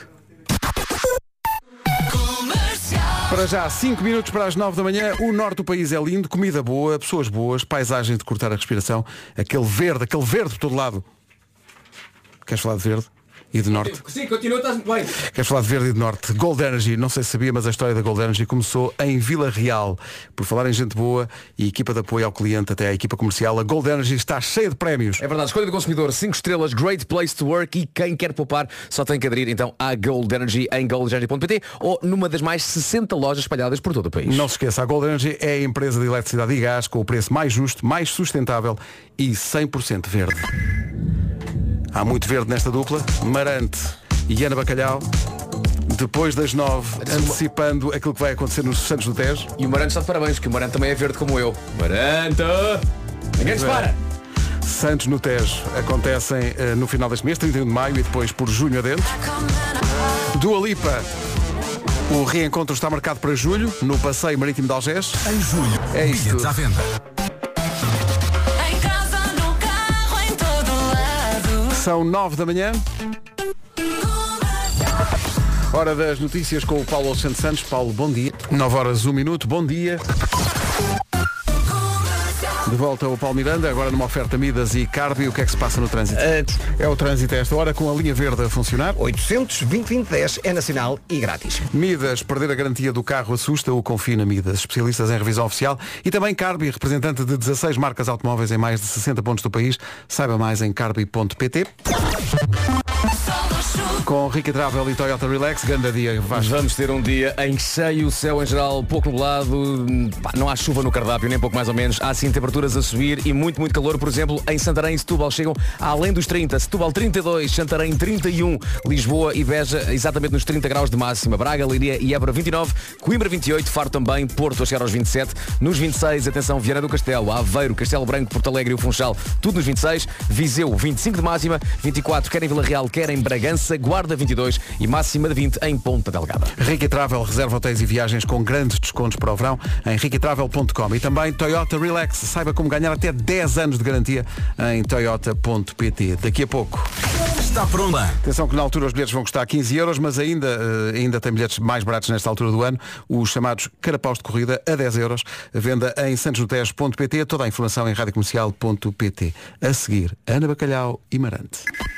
Para já, 5 minutos para as 9 da manhã. O norte do país é lindo, comida boa, pessoas boas, paisagens de cortar a respiração. Aquele verde por todo lado. Queres falar de verde e de norte? Sim, continua, estás muito bem. Queres falar de verde e de norte? Gold Energy, não sei se sabia, mas a história da Gold Energy começou em Vila Real. Por falar em gente boa e equipa de apoio ao cliente até à equipa comercial, a Gold Energy está cheia de prémios. É verdade, escolha do consumidor, 5 estrelas, great place to work, e quem quer poupar só tem que aderir então à Gold Energy em goldenergy.pt ou numa das mais 60 lojas espalhadas por todo o país. Não se esqueça, a Gold Energy é a empresa de eletricidade e gás com o preço mais justo, mais sustentável e 100% verde. Há muito verde nesta dupla, Marante e Ana Bacalhau. Depois das 9, antecipando aquilo que vai acontecer nos Santos do Tejo. E o Marante está de parabéns, que o Marante também é verde como eu. Marante! Ninguém se para! Santos no Tejo acontecem no final deste mês, 31 de maio, e depois por junho adentro. Dua Lipa, o reencontro está marcado para julho, no Passeio Marítimo de Algés. Em julho, é isso. Bilhetes à venda. São 9 da manhã. Hora das notícias com o Paulo Alexandre Santos. Paulo, bom dia. 9 horas 1 minuto, bom dia. De volta ao Paulo Miranda, agora numa oferta Midas e Carbi. O que é que se passa no trânsito? É o trânsito a esta hora, com a linha verde a funcionar. 800-2020-10 é nacional e grátis. Midas, perder a garantia do carro assusta, o confie na Midas. Especialistas em revisão oficial. E também Carbi, representante de 16 marcas automóveis em mais de 60 pontos do país. Saiba mais em carbi.pt. Com Rica Travel e Toyota Relax, grande dia, Vasco. Vamos ter um dia em cheio, o céu em geral pouco nublado, não há chuva no cardápio, nem pouco mais ou menos. Há sim temperaturas a subir e muito chalour. Por exemplo, em Santarém e Setúbal chegam além dos 30. Setúbal 32, Santarém 31, Lisboa e Beja exatamente nos 30 graus de máxima. Braga, Leiria e Évora 29, Coimbra 28, Faro também, Porto a chegar aos 27. Nos 26, atenção, Viana do Castelo, Aveiro, Castelo Branco, Porto Alegre e o Funchal, tudo nos 26. Viseu 25 de máxima, 24 quer em Vila Real, quer em Bragança, Guarda 22 e máxima de 20 em Ponta Delgada. Rica Travel reserva hotéis e viagens com grandes descontos para o verão em ricatravel.com e também Toyota Relax. Saiba como ganhar até 10 anos de garantia em toyota.pt. Daqui a pouco. Está pronto. Atenção que na altura os bilhetes vão custar 15 euros, mas ainda tem bilhetes mais baratos nesta altura do ano, os chamados carapaus de corrida a 10 euros. Venda em santosnotejo.pt, toda a informação em radiocomercial.pt. A seguir, Ana Bacalhau e Marante.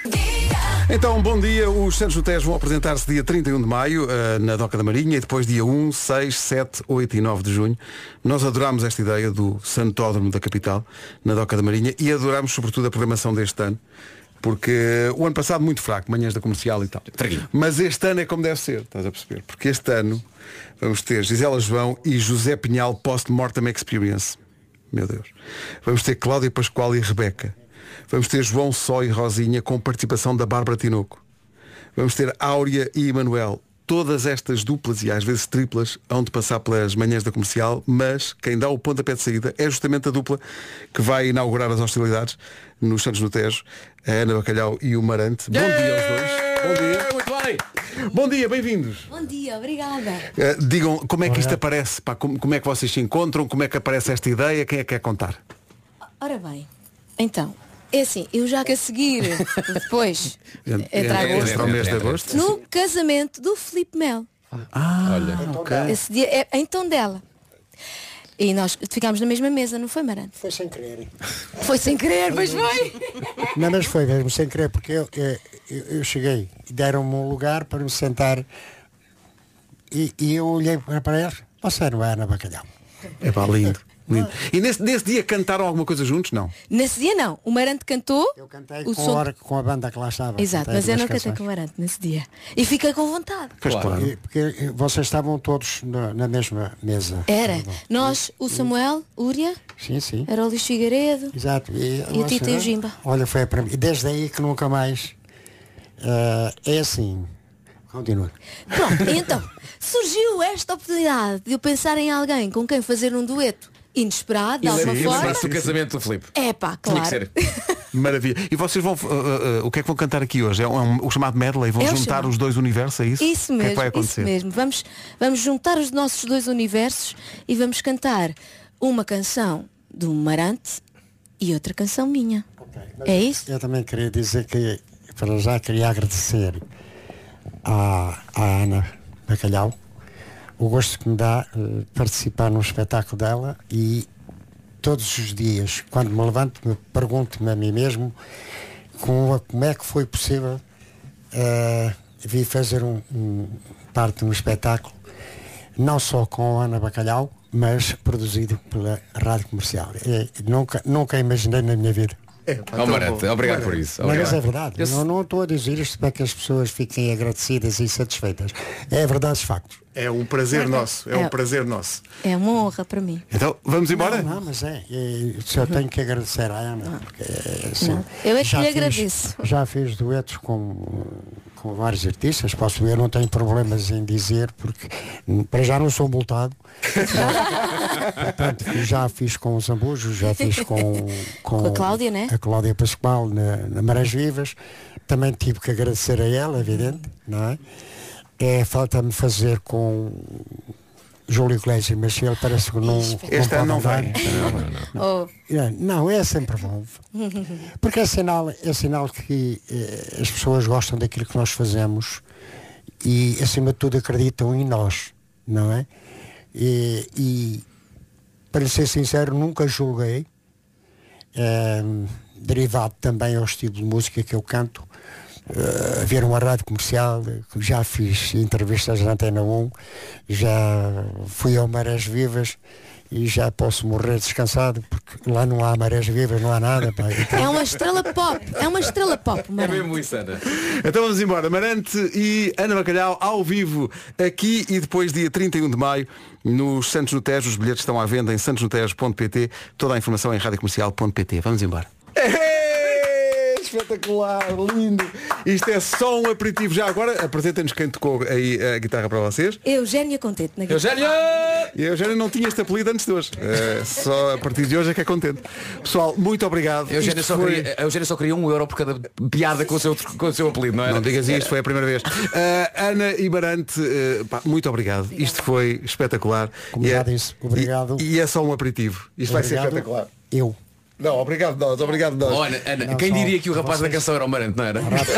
Então, bom dia. Os Santos do Tejo vão apresentar-se dia 31 de maio na Doca da Marinha e depois dia 1, 6, 7, 8 e 9 de junho. Nós adorámos esta ideia do Santódromo da capital, na Doca da Marinha, e adorámos sobretudo a programação deste ano, porque o ano passado muito fraco, manhãs da comercial e tal. Mas este ano é como deve ser, estás a perceber? Porque este ano vamos ter Gisela João e José Pinhal Post-Mortem Experience. Meu Deus. Vamos ter Cláudia Pascoal e Rebeca. Vamos ter João Só e Rosinha com participação da Bárbara Tinoco. Vamos ter Áurea e Emanuel. Todas estas duplas e às vezes triplas hão de passar pelas manhãs da comercial, mas quem dá o pontapé de saída é justamente a dupla que vai inaugurar as hostilidades nos Santos do Tejo, a Ana Bacalhau e o Marante. Bom dia aos dois. Bom dia. Muito bem. Bom dia, bem-vindos. Bom dia, obrigada. Digam como é que isto aparece, pá, como é que vocês se encontram, como é que aparece esta ideia, quem é que quer contar? Ora bem, então, é assim, eu já quero seguir depois, entre agosto, ao mês de agosto, no casamento do Filipe Melo. Olha, ok. Esse dia é em Tondela. E nós ficámos na mesma mesa, não foi, Marante? Foi sem querer. Foi sem querer, mas foi. Não, mas foi mesmo sem querer, porque eu cheguei e deram-me um lugar para me sentar e eu olhei para ele, você não é Ana Bacalhau. É pá, lindo. Lindo. E nesse dia cantaram alguma coisa juntos? Não? Nesse dia não. O Marante cantou. Eu cantei o com a banda que lá estava. Exato, mas eu não cantei com o Marante nesse dia. E fiquei com vontade. Claro. Porque vocês estavam todos na mesma mesa. Era. Nós, o Samuel, Úria. Sim, sim. Era o Luís Figueiredo. Exato. E o Tito e o Jimba. Olha, foi para mim. E desde aí que nunca mais é assim. Continua. Pronto, então, surgiu esta oportunidade de eu pensar em alguém com quem fazer um dueto inesperado, de alguma forma. o casamento do Filipe. É pá, claro. Maravilha. E vocês vão, o que é que vão cantar aqui hoje? É o chamado medley? Vão juntar os dois universos, é isso? Isso mesmo, o que é que vai acontecer? isso mesmo. Vamos juntar os nossos dois universos e vamos cantar uma canção do Marante e outra canção minha. É isso? Eu também queria dizer que, para já, queria agradecer à Ana Bacalhau o gosto que me dá participar num espetáculo dela, e todos os dias, quando me levanto, pergunto-me a mim mesmo como é que foi possível vir fazer parte de um espetáculo, não só com a Ana Bacalhau, mas produzido pela Rádio Comercial. Nunca imaginei na minha vida. Marante, obrigado por isso. Mas é verdade. Eu não estou a dizer isto para que as pessoas fiquem agradecidas e satisfeitas. É verdade, os factos. É um prazer nosso. É um prazer nosso. É uma honra para mim. Então, vamos embora? Não, mas só tenho que agradecer à Ana. Porque, assim, eu é que lhe agradeço. Já fiz duetos com vários artistas. Eu não tenho problemas em dizer, porque para já não sou multado. Portanto, já fiz com o Zambujo, já fiz com a Cláudia, né? A Cláudia Pascoal na Marés Vivas. Também tive que agradecer a ela, evidente, não é? Falta-me fazer com Júlio Iglesias, mas ele parece que não. Este ano não vai. Não, é sempre bom. Porque é sinal que as pessoas gostam daquilo que nós fazemos e, acima de tudo, acreditam em nós, não é? E para ser sincero, nunca julguei, derivado também ao estilo de música que eu canto, haver uma rádio comercial, já fiz entrevistas na Antena 1, já fui ao Marés Vivas e já posso morrer descansado, porque lá não há marés vivas, não há nada. Pá. É uma estrela pop, É mesmo isso, Ana. Então vamos embora. Marante e Ana Bacalhau ao vivo aqui e depois dia 31 de maio nos Santos no Tejo. Os bilhetes estão à venda em santosnotejo.pt. Toda a informação em radiocomercial.pt. Vamos embora. Espetacular, lindo. Isto é só um aperitivo. Já agora, apresentem-nos quem tocou aí a guitarra para vocês. Eugénia Contente na guitarra. Eugénia! E a Eugénia não tinha este apelido antes de hoje. Só a partir de hoje é que é contente. Pessoal, muito obrigado. A Eugénia só queria €1 por cada piada com o seu apelido, não é? Não digas isto, foi a primeira vez. Ana e Marante, muito obrigado. Isto foi espetacular. Obrigado. E é só um aperitivo. Isto vai ser espetacular. Eu. Não, obrigado nós. Olha, Ana, não, quem diria que o rapaz da canção era o Marante, não era?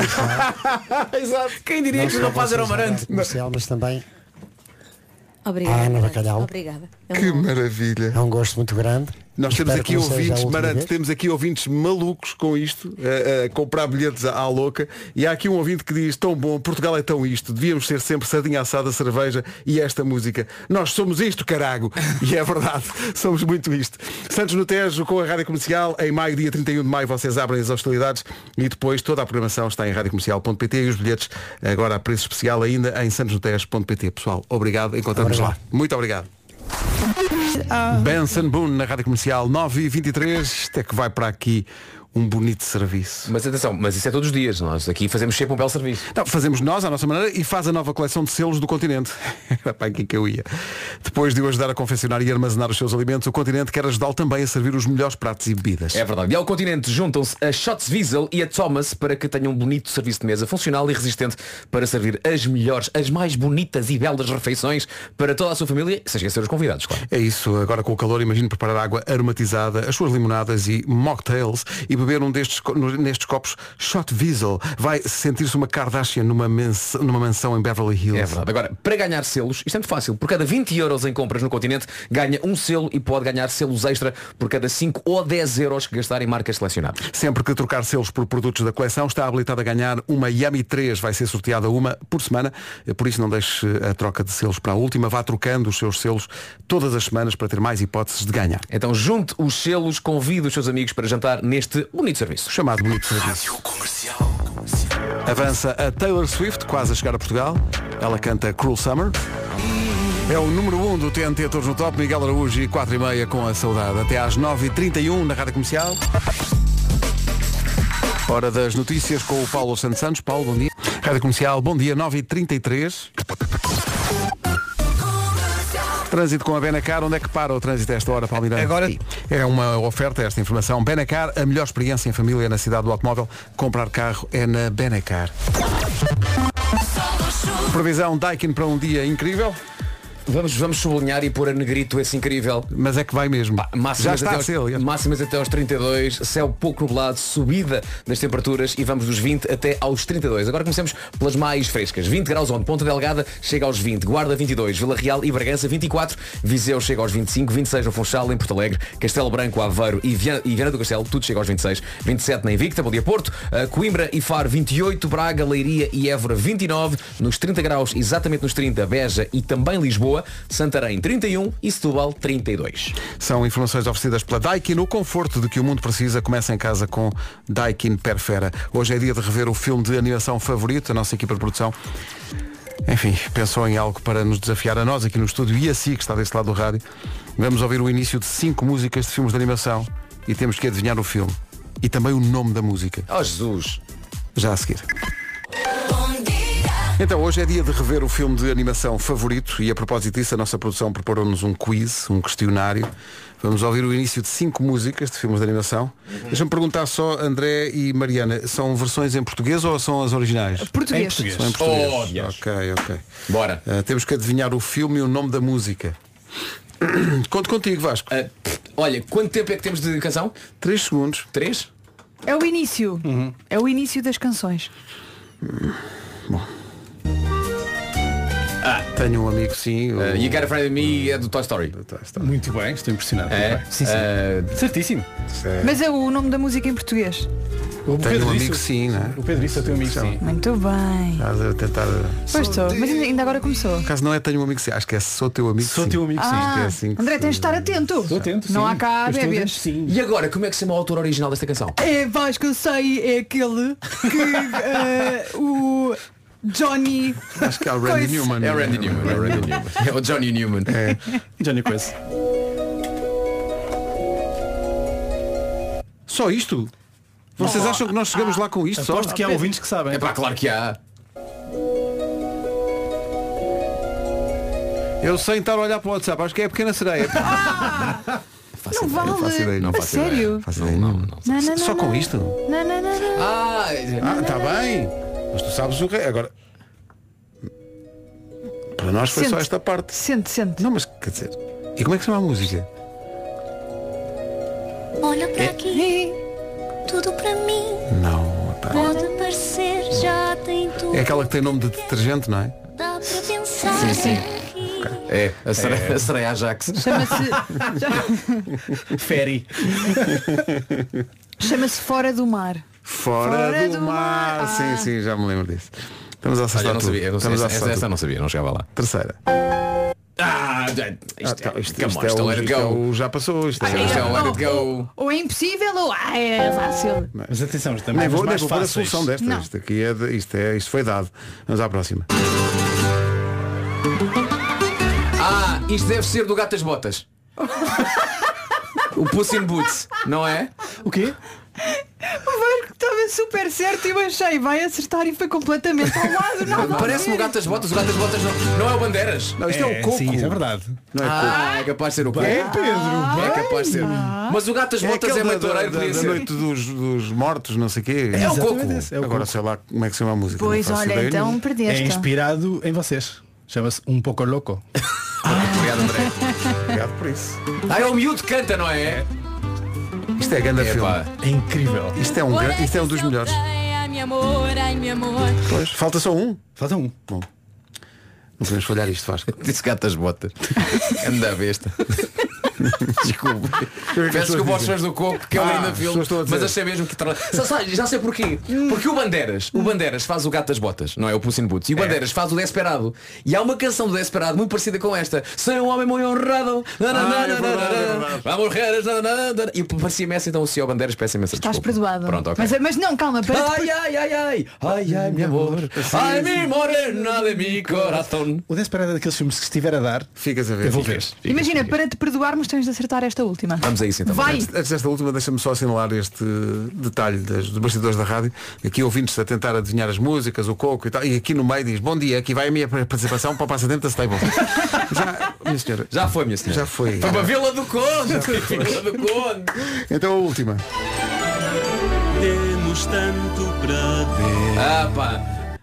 Exato. Quem diria que o rapaz era o Marante? Mas também Obrigada. Ana Bacalhau. Obrigada. Que maravilha. É um gosto muito grande. Nós temos aqui ouvintes, Marante, temos aqui ouvintes malucos com isto, a comprar bilhetes à louca, e há aqui um ouvinte que diz, tão bom, Portugal é tão isto, devíamos ser sempre sardinha assada, cerveja e esta música. Nós somos isto, carago. E é verdade, somos muito isto. Santos no Tejo com a Rádio Comercial, em maio, dia 31 de maio, vocês abrem as hostilidades e depois toda a programação está em radiocomercial.pt e os bilhetes agora a preço especial ainda em santosnotejo.pt. Pessoal, obrigado, encontramos lá. Muito obrigado. Benson Boone na Rádio Comercial 9h23, até que vai para aqui um bonito serviço. Mas atenção, mas isso é todos os dias. Nós aqui fazemos sempre um belo serviço. Não, fazemos nós à nossa maneira e faz a nova coleção de selos do Continente. Era para aqui que eu ia. Depois de o ajudar a confeccionar e armazenar os seus alimentos, o Continente quer ajudá-lo também a servir os melhores pratos e bebidas. É verdade. E ao Continente juntam-se a Shots Wiesel e a Thomas para que tenham um bonito serviço de mesa funcional e resistente para servir as melhores, as mais bonitas e belas refeições para toda a sua família, sem esquecer os convidados, claro. É isso. Agora com o calor, imagino preparar água aromatizada, as suas limonadas e mocktails e beber um nestes copos Shot Wiesel. Vai sentir-se uma Kardashian numa mansão em Beverly Hills. É verdade. Agora, para ganhar selos, isto é muito fácil. Por cada 20 euros em compras no Continente, ganha um selo e pode ganhar selos extra por cada 5 ou 10 euros que gastar em marcas selecionadas. Sempre que trocar selos por produtos da coleção, está habilitado a ganhar uma Yummy 3. Vai ser sorteada uma por semana. Por isso não deixe a troca de selos para a última. Vá trocando os seus selos todas as semanas para ter mais hipóteses de ganhar. Então junte os selos, convide os seus amigos para jantar neste bonito serviço. Chamado bonito serviço. Avança a Taylor Swift, quase a chegar a Portugal. Ela canta Cruel Summer. É o número 1 do TNT Todos no Top. Miguel Araújo e 4h30 com a saudade. Até às 9h31 na Rádio Comercial. Hora das notícias com o Paulo Santos. Paulo, bom dia. Rádio Comercial, bom dia, 9h33. Trânsito com a Benacar. Onde é que para o trânsito a esta hora, Paulo Miranda? Agora é uma oferta, esta informação. Benacar, a melhor experiência em família na cidade do automóvel. Comprar carro é na Benacar. Previsão Daikin para um dia incrível. Vamos sublinhar e pôr a negrito esse incrível. Mas é que vai mesmo. Já está máximas até aos 32, céu pouco nublado, subida das temperaturas e vamos dos 20 até aos 32. Agora comecemos pelas mais frescas. 20 graus onde Ponta Delgada chega aos 20, Guarda 22, Vila Real e Bragança 24, Viseu chega aos 25, 26 no Funchal, em Porto Alegre, Castelo Branco, Aveiro e Viana do Castelo, tudo chega aos 26, 27 na Invicta, Bom Dia Porto, Coimbra e Faro 28, Braga, Leiria e Évora 29, nos 30 graus, exatamente nos 30, Beja e também Lisboa, Santarém 31 e Setúbal 32. São informações oferecidas pela Daikin. O conforto de que o mundo precisa começa em casa com Daikin Perfera. Hoje é dia de rever o filme de animação favorito. A nossa equipa de produção, enfim, pensou em algo para nos desafiar a nós aqui no estúdio e a si, que está desse lado do rádio. Vamos ouvir o início de 5 músicas de filmes de animação e temos que adivinhar o filme e também o nome da música. Oh Jesus! Já a seguir. Então, hoje é dia de rever o filme de animação favorito e a propósito disso a nossa produção preparou-nos um quiz, um questionário. Vamos ouvir o início de 5 músicas de filmes de animação. Deixa-me perguntar só, André e Mariana, são versões em português ou são as originais? Português. Em português. São em português. Ok. Bora. Temos que adivinhar o filme e o nome da música. Conto contigo, Vasco. Olha, quanto tempo é que temos de canção? 3 segundos. 3? É o início. É o início das canções. Bom. Tenho um amigo, sim. You Got a Friend in Me é do Toy Story. Muito bem, estou impressionado. É? Sim. Certíssimo. Mas é o nome da música em português. Tenho um amigo sim, não é? O Pedro disse eu tenho um amigo sim. Muito bem. Estás a tentar... Pois estou, mas ainda agora começou. No caso não é tenho um amigo sim, acho que é sou teu amigo sim. Sou teu amigo sim. Ah, É assim que André, se- tens de estar atento. Estou atento, Não sim. há cá Eu estou bebês. atento, sim. E agora, como é que se chama o autor original desta canção? É Vasco, eu sei, é aquele que o Johnny. Acho que é o Randy Coisa. Newman. É o Randy Newman. É o Randy Newman. É o Johnny Newman. É. Johnny Quest. Só isto? Vocês acham que nós chegamos lá com isto só? Aposto que há ouvintes que sabem. É pá, claro que há. Eu sem estar a olhar para o WhatsApp, acho que é a Pequena Sereia. Não vale. Não faço ideia, não A faço sério? Faço ideia. Não, Só com isto? Não. Ah, está bem. Mas tu sabes o que é. Agora. Para nós foi só Sente. esta parte. Sente. Não, mas quer dizer. E como é que se chama a música? Olha para aqui, tudo para mim. Não, pá. Pode parecer, já tem tudo. É aquela que tem nome de detergente, não é? Dá para pensar. Sim. É, a sereia Ajax. Ferry. Chama-se Fora do Mar. Fora do mar. Sim, já me lembro disso. Estamos a Olha, acertar eu não tudo. sabia. Estamos a acertar Essa tudo. não sabia, não chegava lá. Terceira. Isto é o Let It Go. Já passou. Isto Isto é o Let It Go. Ou é impossível ou é fácil. Mas atenção, também Nem vou mais pôr a fáceis. solução desta. Não. Isto aqui isto foi dado. Vamos à próxima. Isto deve ser do Gato das Botas. O Puss in Boots, não é? O quê? O Vasco estava super certo e eu achei, vai acertar e foi completamente ao lado. Não, Parece-me o Gato das Botas. O Gato das Botas não é o Bandeiras. Não, isto é o Coco. Sim, isso é verdade. Não é É capaz de ser o Coco. É Pedro. É capaz de ser. Mas o Gato das Botas é aquele meio toureiro, da podia ser. noite dos mortos, não sei o quê. É o Coco. Exatamente esse, é o Agora Coco. sei lá como é que se chama a música. Pois não faço olha, ideia então nenhuma. É perdeste. inspirado em vocês. Chama-se Um Pouco Louco. Obrigado, André. Obrigado por isso. É o miúdo que canta, não é? Isto é grande filme. pá. É incrível. Isto é um dos melhores. Ai, meu amor, ai, meu amor. Pois, falta só um. Falta um. Bom. Não podemos falhar isto, Vasco. Disse Gato das Botas. Anda a besta. Desculpa. Peço desculpa aos fãs do Coco, porque é um grande filme. Mas achei mesmo que já sei porquê. Porque o Bandeiras faz o Gato das Botas, não é? O Puss in Boots. E o Bandeiras faz o Desperado. E há uma canção do Desperado muito parecida com esta. Sou um homem muito honrado. Vamos morrer. E parecia-me essa, então o senhor Bandeiras peça imensa Estás desculpa. perdoado. Pronto, ok. Mas não, calma. Ai, meu amor. Ai, mi morena de mi corazón. O Desperado é daqueles filmes que se estiver a dar, Ficas a ver. eu vou ver. Imagina, para te perdoarmos tens de acertar esta última. Vamos a isso então. Vai! Antes desta última, deixa-me só assinalar este detalhe dos bastidores da rádio. Aqui ouvintes a tentar adivinhar as músicas, o Coco e tal. E aqui no meio diz, bom dia, aqui vai a minha participação para o passatempo da Stable. Minha senhora. Já foi, minha senhora. Já foi. Foi para a Vila do Conde. Vila do Conde. Então a última. Temos tanto para ver. Ah, pá.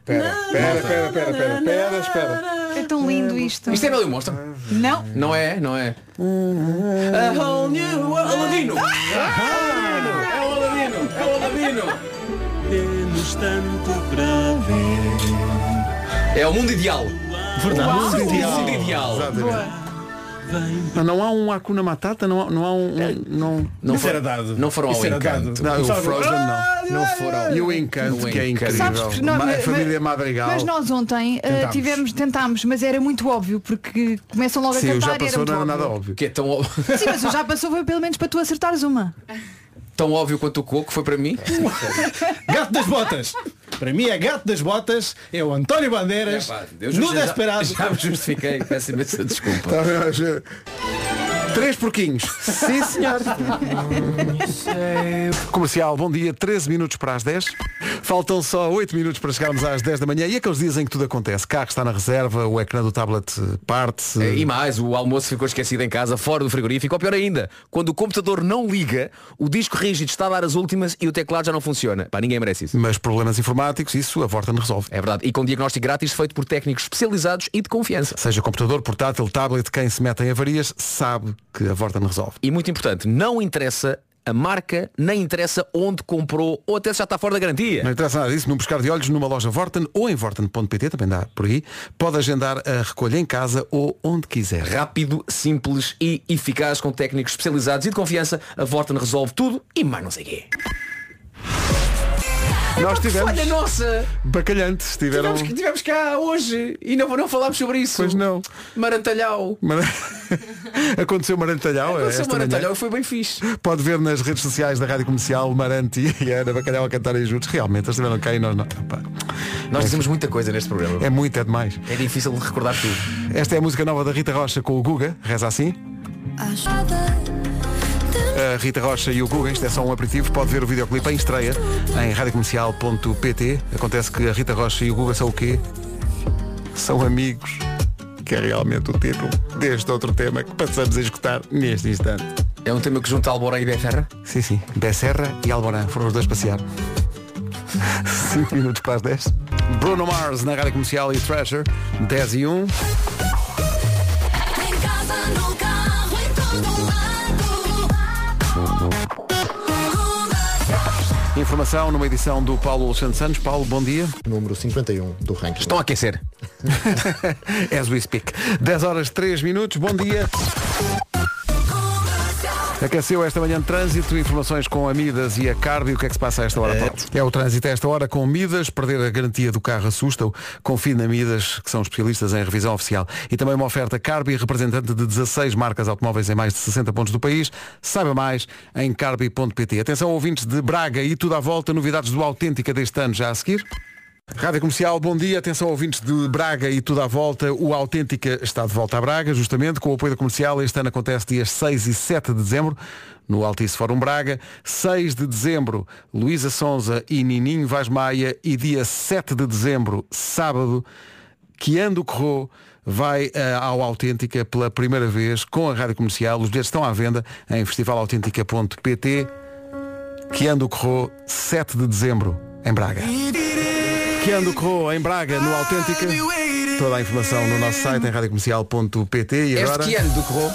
Espera. É tão lindo isto. Isto é Belo Monstro? Não. Não é? A whole new Aladino. É o Aladino. Temos tanto para ver. É o mundo ideal. Verdade. O mundo ideal. Exatamente. Não há um Hakuna Matata, não há um. Não Isso era dado. Não foram ao Isso era Encanto. Não, o Frozen não. Não foram. E o Encanto, que é incrível. Sabes que A família Madrigal. Mas nós ontem tentámos, mas era muito óbvio, porque começam logo Sim, a o cantar já e era passou, muito não era óbvio. nada óbvio. Que é Sim, mas o já passou foi pelo menos para tu acertares uma. tão óbvio quanto o Coco foi para mim. Gato das Botas. Para mim é Gato das Botas, é o António Bandeiras, no Desperado. Já me justifiquei, peço imensa desculpa. 3 porquinhos. Sim, senhor. Comercial, bom dia, 13 minutos para as 10. Faltam só 8 minutos para chegarmos às 10 da manhã. E aqueles dias em que tudo acontece. Carro está na reserva, o ecrã do tablet parte-se. E mais, o almoço ficou esquecido em casa, fora do frigorífico. Ou pior ainda, quando o computador não liga, o disco rígido está a dar as últimas e o teclado já não funciona. Pá, ninguém merece isso. Mas problemas informáticos, isso a Vorten resolve. É verdade. E com diagnóstico grátis feito por técnicos especializados e de confiança. Seja computador, portátil, tablet, quem se mete em avarias sabe que a Vorten resolve. E muito importante, não interessa a marca, nem interessa onde comprou ou até se já está fora da garantia. Não interessa nada disso, num pescar de olhos numa loja Vorten ou em vorten.pt, também dá por aí. Pode agendar a recolha em casa ou onde quiser. Rápido, simples e eficaz, com técnicos especializados e de confiança, a Vorten resolve tudo e mais não sei o quê. Nós tivemos. Olha, nossa! Bacalhantes, tivemos cá hoje e não falámos sobre isso. Pois não. Marantalhau. Aconteceu Marantalhau. Aconteceu Marantalhau, foi bem fixe. Pode ver nas redes sociais da Rádio Comercial Marante e a Ana Bacalhau a cantarem juntos. Realmente, eles estiveram cá e nós não. Nós dizemos muita coisa neste programa. É demais. É difícil de recordar tudo. Esta é a música nova da Rita Rocha com o Guga. Reza assim. A Rita Rocha e o Guga, isto é só um aperitivo. Pode ver o videoclipe em estreia em radiocomercial.pt. Acontece que a Rita Rocha e o Guga são o quê? São amigos. Que é realmente o título deste outro tema que passamos a escutar neste instante. É um tema que junta Alborã e Becerra? Sim. Becerra e Alborã foram os dois passear. 5 minutos para as 10. Bruno Mars na Rádio Comercial e Treasure 10 e 1. Informação numa edição do Paulo Alexandre Santos. Paulo, bom dia. Número 51 do ranking. Estão a aquecer. As we speak. 10 horas 3 minutos. Bom dia. Aqueceu esta manhã de trânsito, informações com a Midas e a Carbi. O que é que se passa a esta hora, Paulo? É o trânsito a esta hora com Midas. Perder a garantia do carro assusta-o. Confie na Midas, que são especialistas em revisão oficial. E também uma oferta Carbi, representante de 16 marcas automóveis em mais de 60 pontos do país. Saiba mais em carbi.pt. Atenção, ouvintes de Braga e tudo à volta. Novidades do Autêntica deste ano já a seguir. Rádio Comercial, bom dia, atenção ouvintes de Braga e tudo à volta. O Autêntica está de volta a Braga, justamente com o apoio da Comercial. Este ano acontece dias 6 e 7 de dezembro no Altice Fórum Braga. 6 de dezembro, Luísa Sonza e Nininho Vaz Maia. E dia 7 de dezembro, sábado, Kiando Corro vai ao Autêntica pela primeira vez com a Rádio Comercial. Os bilhetes estão à venda em festivalautentica.pt. Kiando Corro, 7 de dezembro, em Braga. Kiando Corro em Braga, no Autêntica. Toda a informação no nosso site em radiocomercial.pt. E agora... Kiando Corro.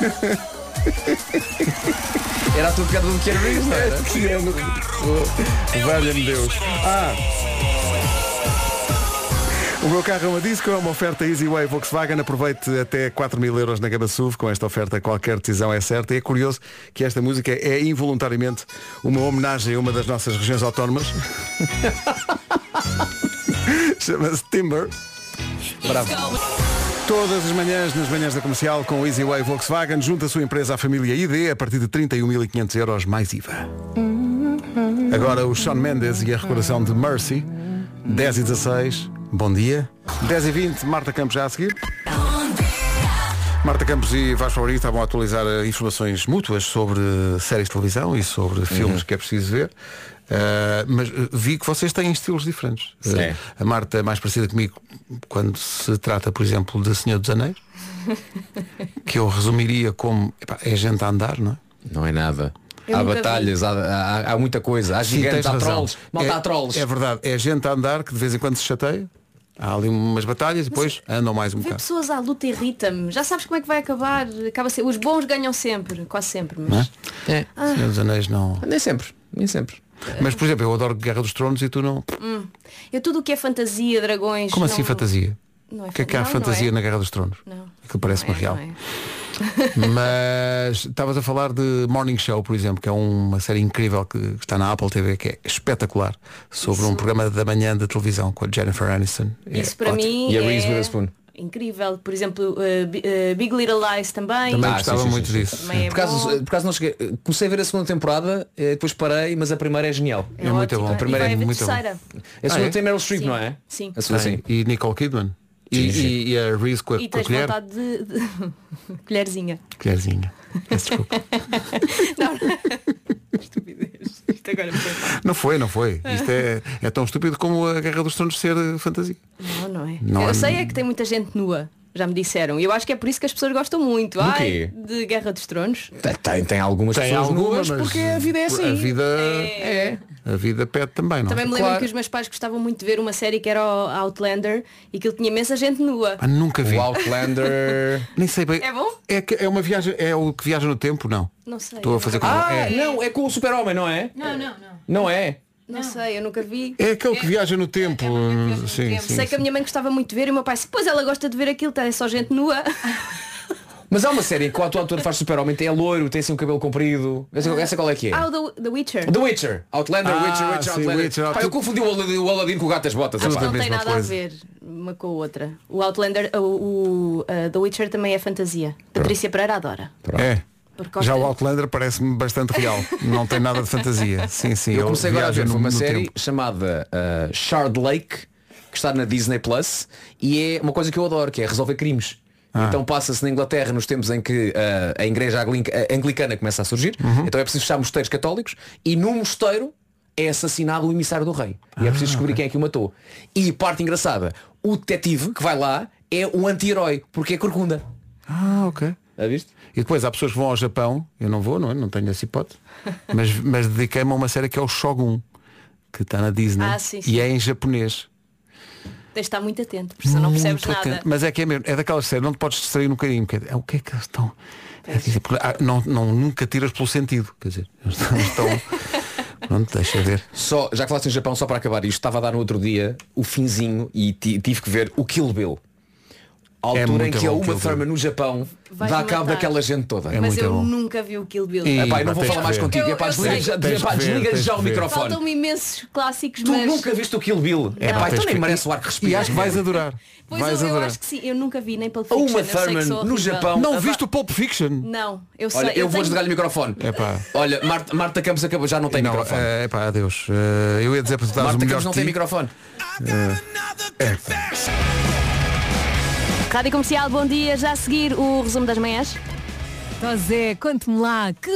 Era a tua piada do Keanu Reeves, não era? Kiando Corro. Valha-me Deus. O meu carro é uma Disco, é uma oferta Easyway Volkswagen. Aproveite até 4.000 euros na gama SUV. Com esta oferta qualquer decisão é certa. E é curioso que esta música é involuntariamente uma homenagem a uma das nossas regiões autónomas. Chama-se Timber. Bravo. Todas as manhãs, nas manhãs da Comercial, com o Easyway Volkswagen, junta a sua empresa à família ID a partir de 31.500 euros mais IVA. Agora o Shawn Mendes e a recordação de Mercy. 10 e 16. Bom dia. 10 e 20. Marta Campos já a seguir. Marta Campos e Vasco Fabrício estavam a atualizar informações mútuas sobre séries de televisão e sobre filmes que é preciso ver. Mas vi que vocês têm estilos diferentes. A Marta é mais parecida comigo quando se trata, por exemplo, de Senhor dos Anéis, que eu resumiria como é gente a andar, não é? Não é nada. Há batalhas, há muita coisa. Há gigantes, há trolls. Malta há trolls. É verdade, é gente a andar que de vez em quando se chateia. Há ali umas batalhas e depois andam mais um bocado. Pessoas à luta irrita-me. Já sabes como é que vai acabar. Acaba ser. Os bons ganham sempre, quase sempre. Mas... Senhor dos Anéis não. Nem sempre. Mas por exemplo, eu adoro Guerra dos Tronos e tu não. Eu tudo o que é fantasia, dragões. Como assim fantasia? Não é o que é que há fantasia na Guerra dos Tronos? Não. Aquilo parece-me real. Mas estavas a falar de Morning Show, por exemplo, que é uma série incrível que está na Apple TV, que é espetacular, sobre um programa da manhã de televisão com a Jennifer Aniston. Isso para mim e a Reese Witherspoon. Incrível. Por exemplo, Big Little Lies também. Também gostava muito disso. Por acaso não cheguei. Comecei a ver a segunda temporada, depois parei, mas a primeira é genial. É muito bom. A primeira é muito bom. A segunda tem Meryl Streep, não é? Sim. A segunda, sim. E Nicole Kidman. E a Reese com a e tens colher. vontade de... Colherzinha. Colherzinha. Peço desculpa. Não. Estupidez. Isto agora não foi. Isto é tão estúpido como a Guerra dos Tronos ser fantasia. Não é. Eu sei é que tem muita gente nua. Já me disseram. E eu acho que é por isso que as pessoas gostam muito. De Guerra dos Tronos. Tem algumas pessoas nuas, porque a vida é assim. A vida A vida pede também, não? Também me lembro que os meus pais gostavam muito de ver uma série que era o Outlander e que ele tinha imensa gente nua. Nunca vi. O Outlander. Nem sei bem. É bom? É uma viagem. É o que viaja no tempo, não? Não sei. Estou a fazer com não, é com o Super-Homem, não é? Não. Não é? Não sei, eu nunca vi. É aquele que viaja no tempo. Sim. Sei que a minha mãe gostava muito de ver e o meu pai disse, pois ela gosta de ver aquilo, é só gente nua. Mas há uma série em que o ator faz super-homem, é loiro, tem assim um cabelo comprido. Essa qual é que é? o The Witcher. The Witcher. Outlander, Witcher, sim, Outlander. Witcher. Pá, eu confundi o Aladdin com o Gato das Botas. Acho que epá. não tem nada a ver uma com a outra. O Outlander, The Witcher também é fantasia. Patrícia Pereira adora. É. Já o Outlander parece-me bastante real. Não tem nada de fantasia. Sim. Eu comecei agora a ver uma série tempo. chamada Shard Lake, que está na Disney Plus, e é uma coisa que eu adoro, que é resolver crimes. Então passa-se na Inglaterra nos tempos em que a igreja anglicana começa a surgir. Então é preciso fechar mosteiros católicos e num mosteiro é assassinado o emissário do rei. E é preciso descobrir quem é que o matou. E parte engraçada, o detetive que vai lá é um anti-herói, porque é corcunda. Ok. Já viste? E depois há pessoas que vão ao Japão, eu não vou, não tenho essa hipótese, mas dediquei-me a uma série que é o Shogun, que está na Disney, sim. E é em japonês. Tens de estar muito atento, porque senão não percebes Muito nada. atento. Mas é que é mesmo, é daquelas séries, não te podes distrair um bocadinho, porque o que é que eles estão? Nunca tiras pelo sentido, quer dizer, eles estão. Pronto, deixa ver. Já que falaste em Japão, só para acabar isto, estava a dar no outro dia o finzinho e tive que ver o Kill Bill. A altura em que a Uma Thurman no Japão dá cabo daquela gente toda. Mas eu nunca vi o Kill Bill. Epá, eu não vou falar mais contigo. Desliga já o microfone. Faltam-me imensos clássicos, Tu mas... nunca viste o Kill Bill? Epá, então nem merece o ar que respiras. E acho que vais adorar. Pois eu acho que sim, eu nunca vi nem Pulp Fiction. Uma Thurman no Japão. Não viste o Pulp Fiction? Não, eu sei. Olha, eu vou desligar o microfone. Olha, Marta Campos acabou, já não tem microfone. Epá, adeus. Eu ia dizer para tu dares o Marta melhor Campos não tem microfone. Rádio Comercial, bom dia. Já a seguir o resumo das manhãs. Zé, conte-me lá que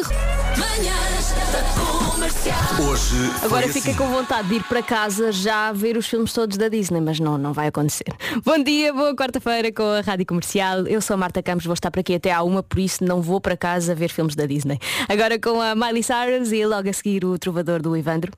Hoje agora foi fiquei assim. com vontade de ir para casa já ver os filmes todos da Disney, mas não vai acontecer. Bom dia, boa quarta-feira com a Rádio Comercial. Eu sou a Marta Campos, vou estar por aqui até à 1, por isso não vou para casa ver filmes da Disney. Agora com a Miley Cyrus e logo a seguir o Trovador do Ivandro.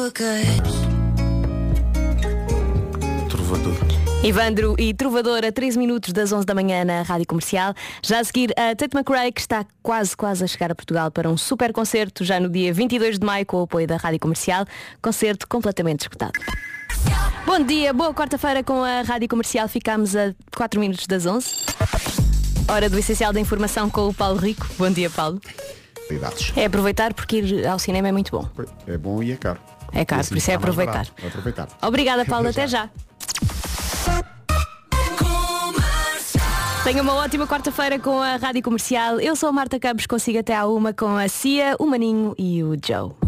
Trovador. Ivandro e Trovador a 13 minutos das 11 da manhã na Rádio Comercial. Já a seguir a Tate McRae, que está quase a chegar a Portugal para um super concerto já no dia 22 de maio com o apoio da Rádio Comercial. Concerto completamente esgotado. Bom dia, boa quarta-feira com a Rádio Comercial. Ficámos a 4 minutos das 11. Hora do Essencial da Informação com o Paulo Rico. Bom dia, Paulo. É aproveitar porque ir ao cinema é muito bom. É bom e é caro. É caro, assim por isso é está mais aproveitar. barato. Aproveitar. Obrigada, Paulo. Até já. Tenha uma ótima quarta-feira com a Rádio Comercial. Eu sou a Marta Campos, consigo até à 1 com a Cia, o Maninho e o Joe.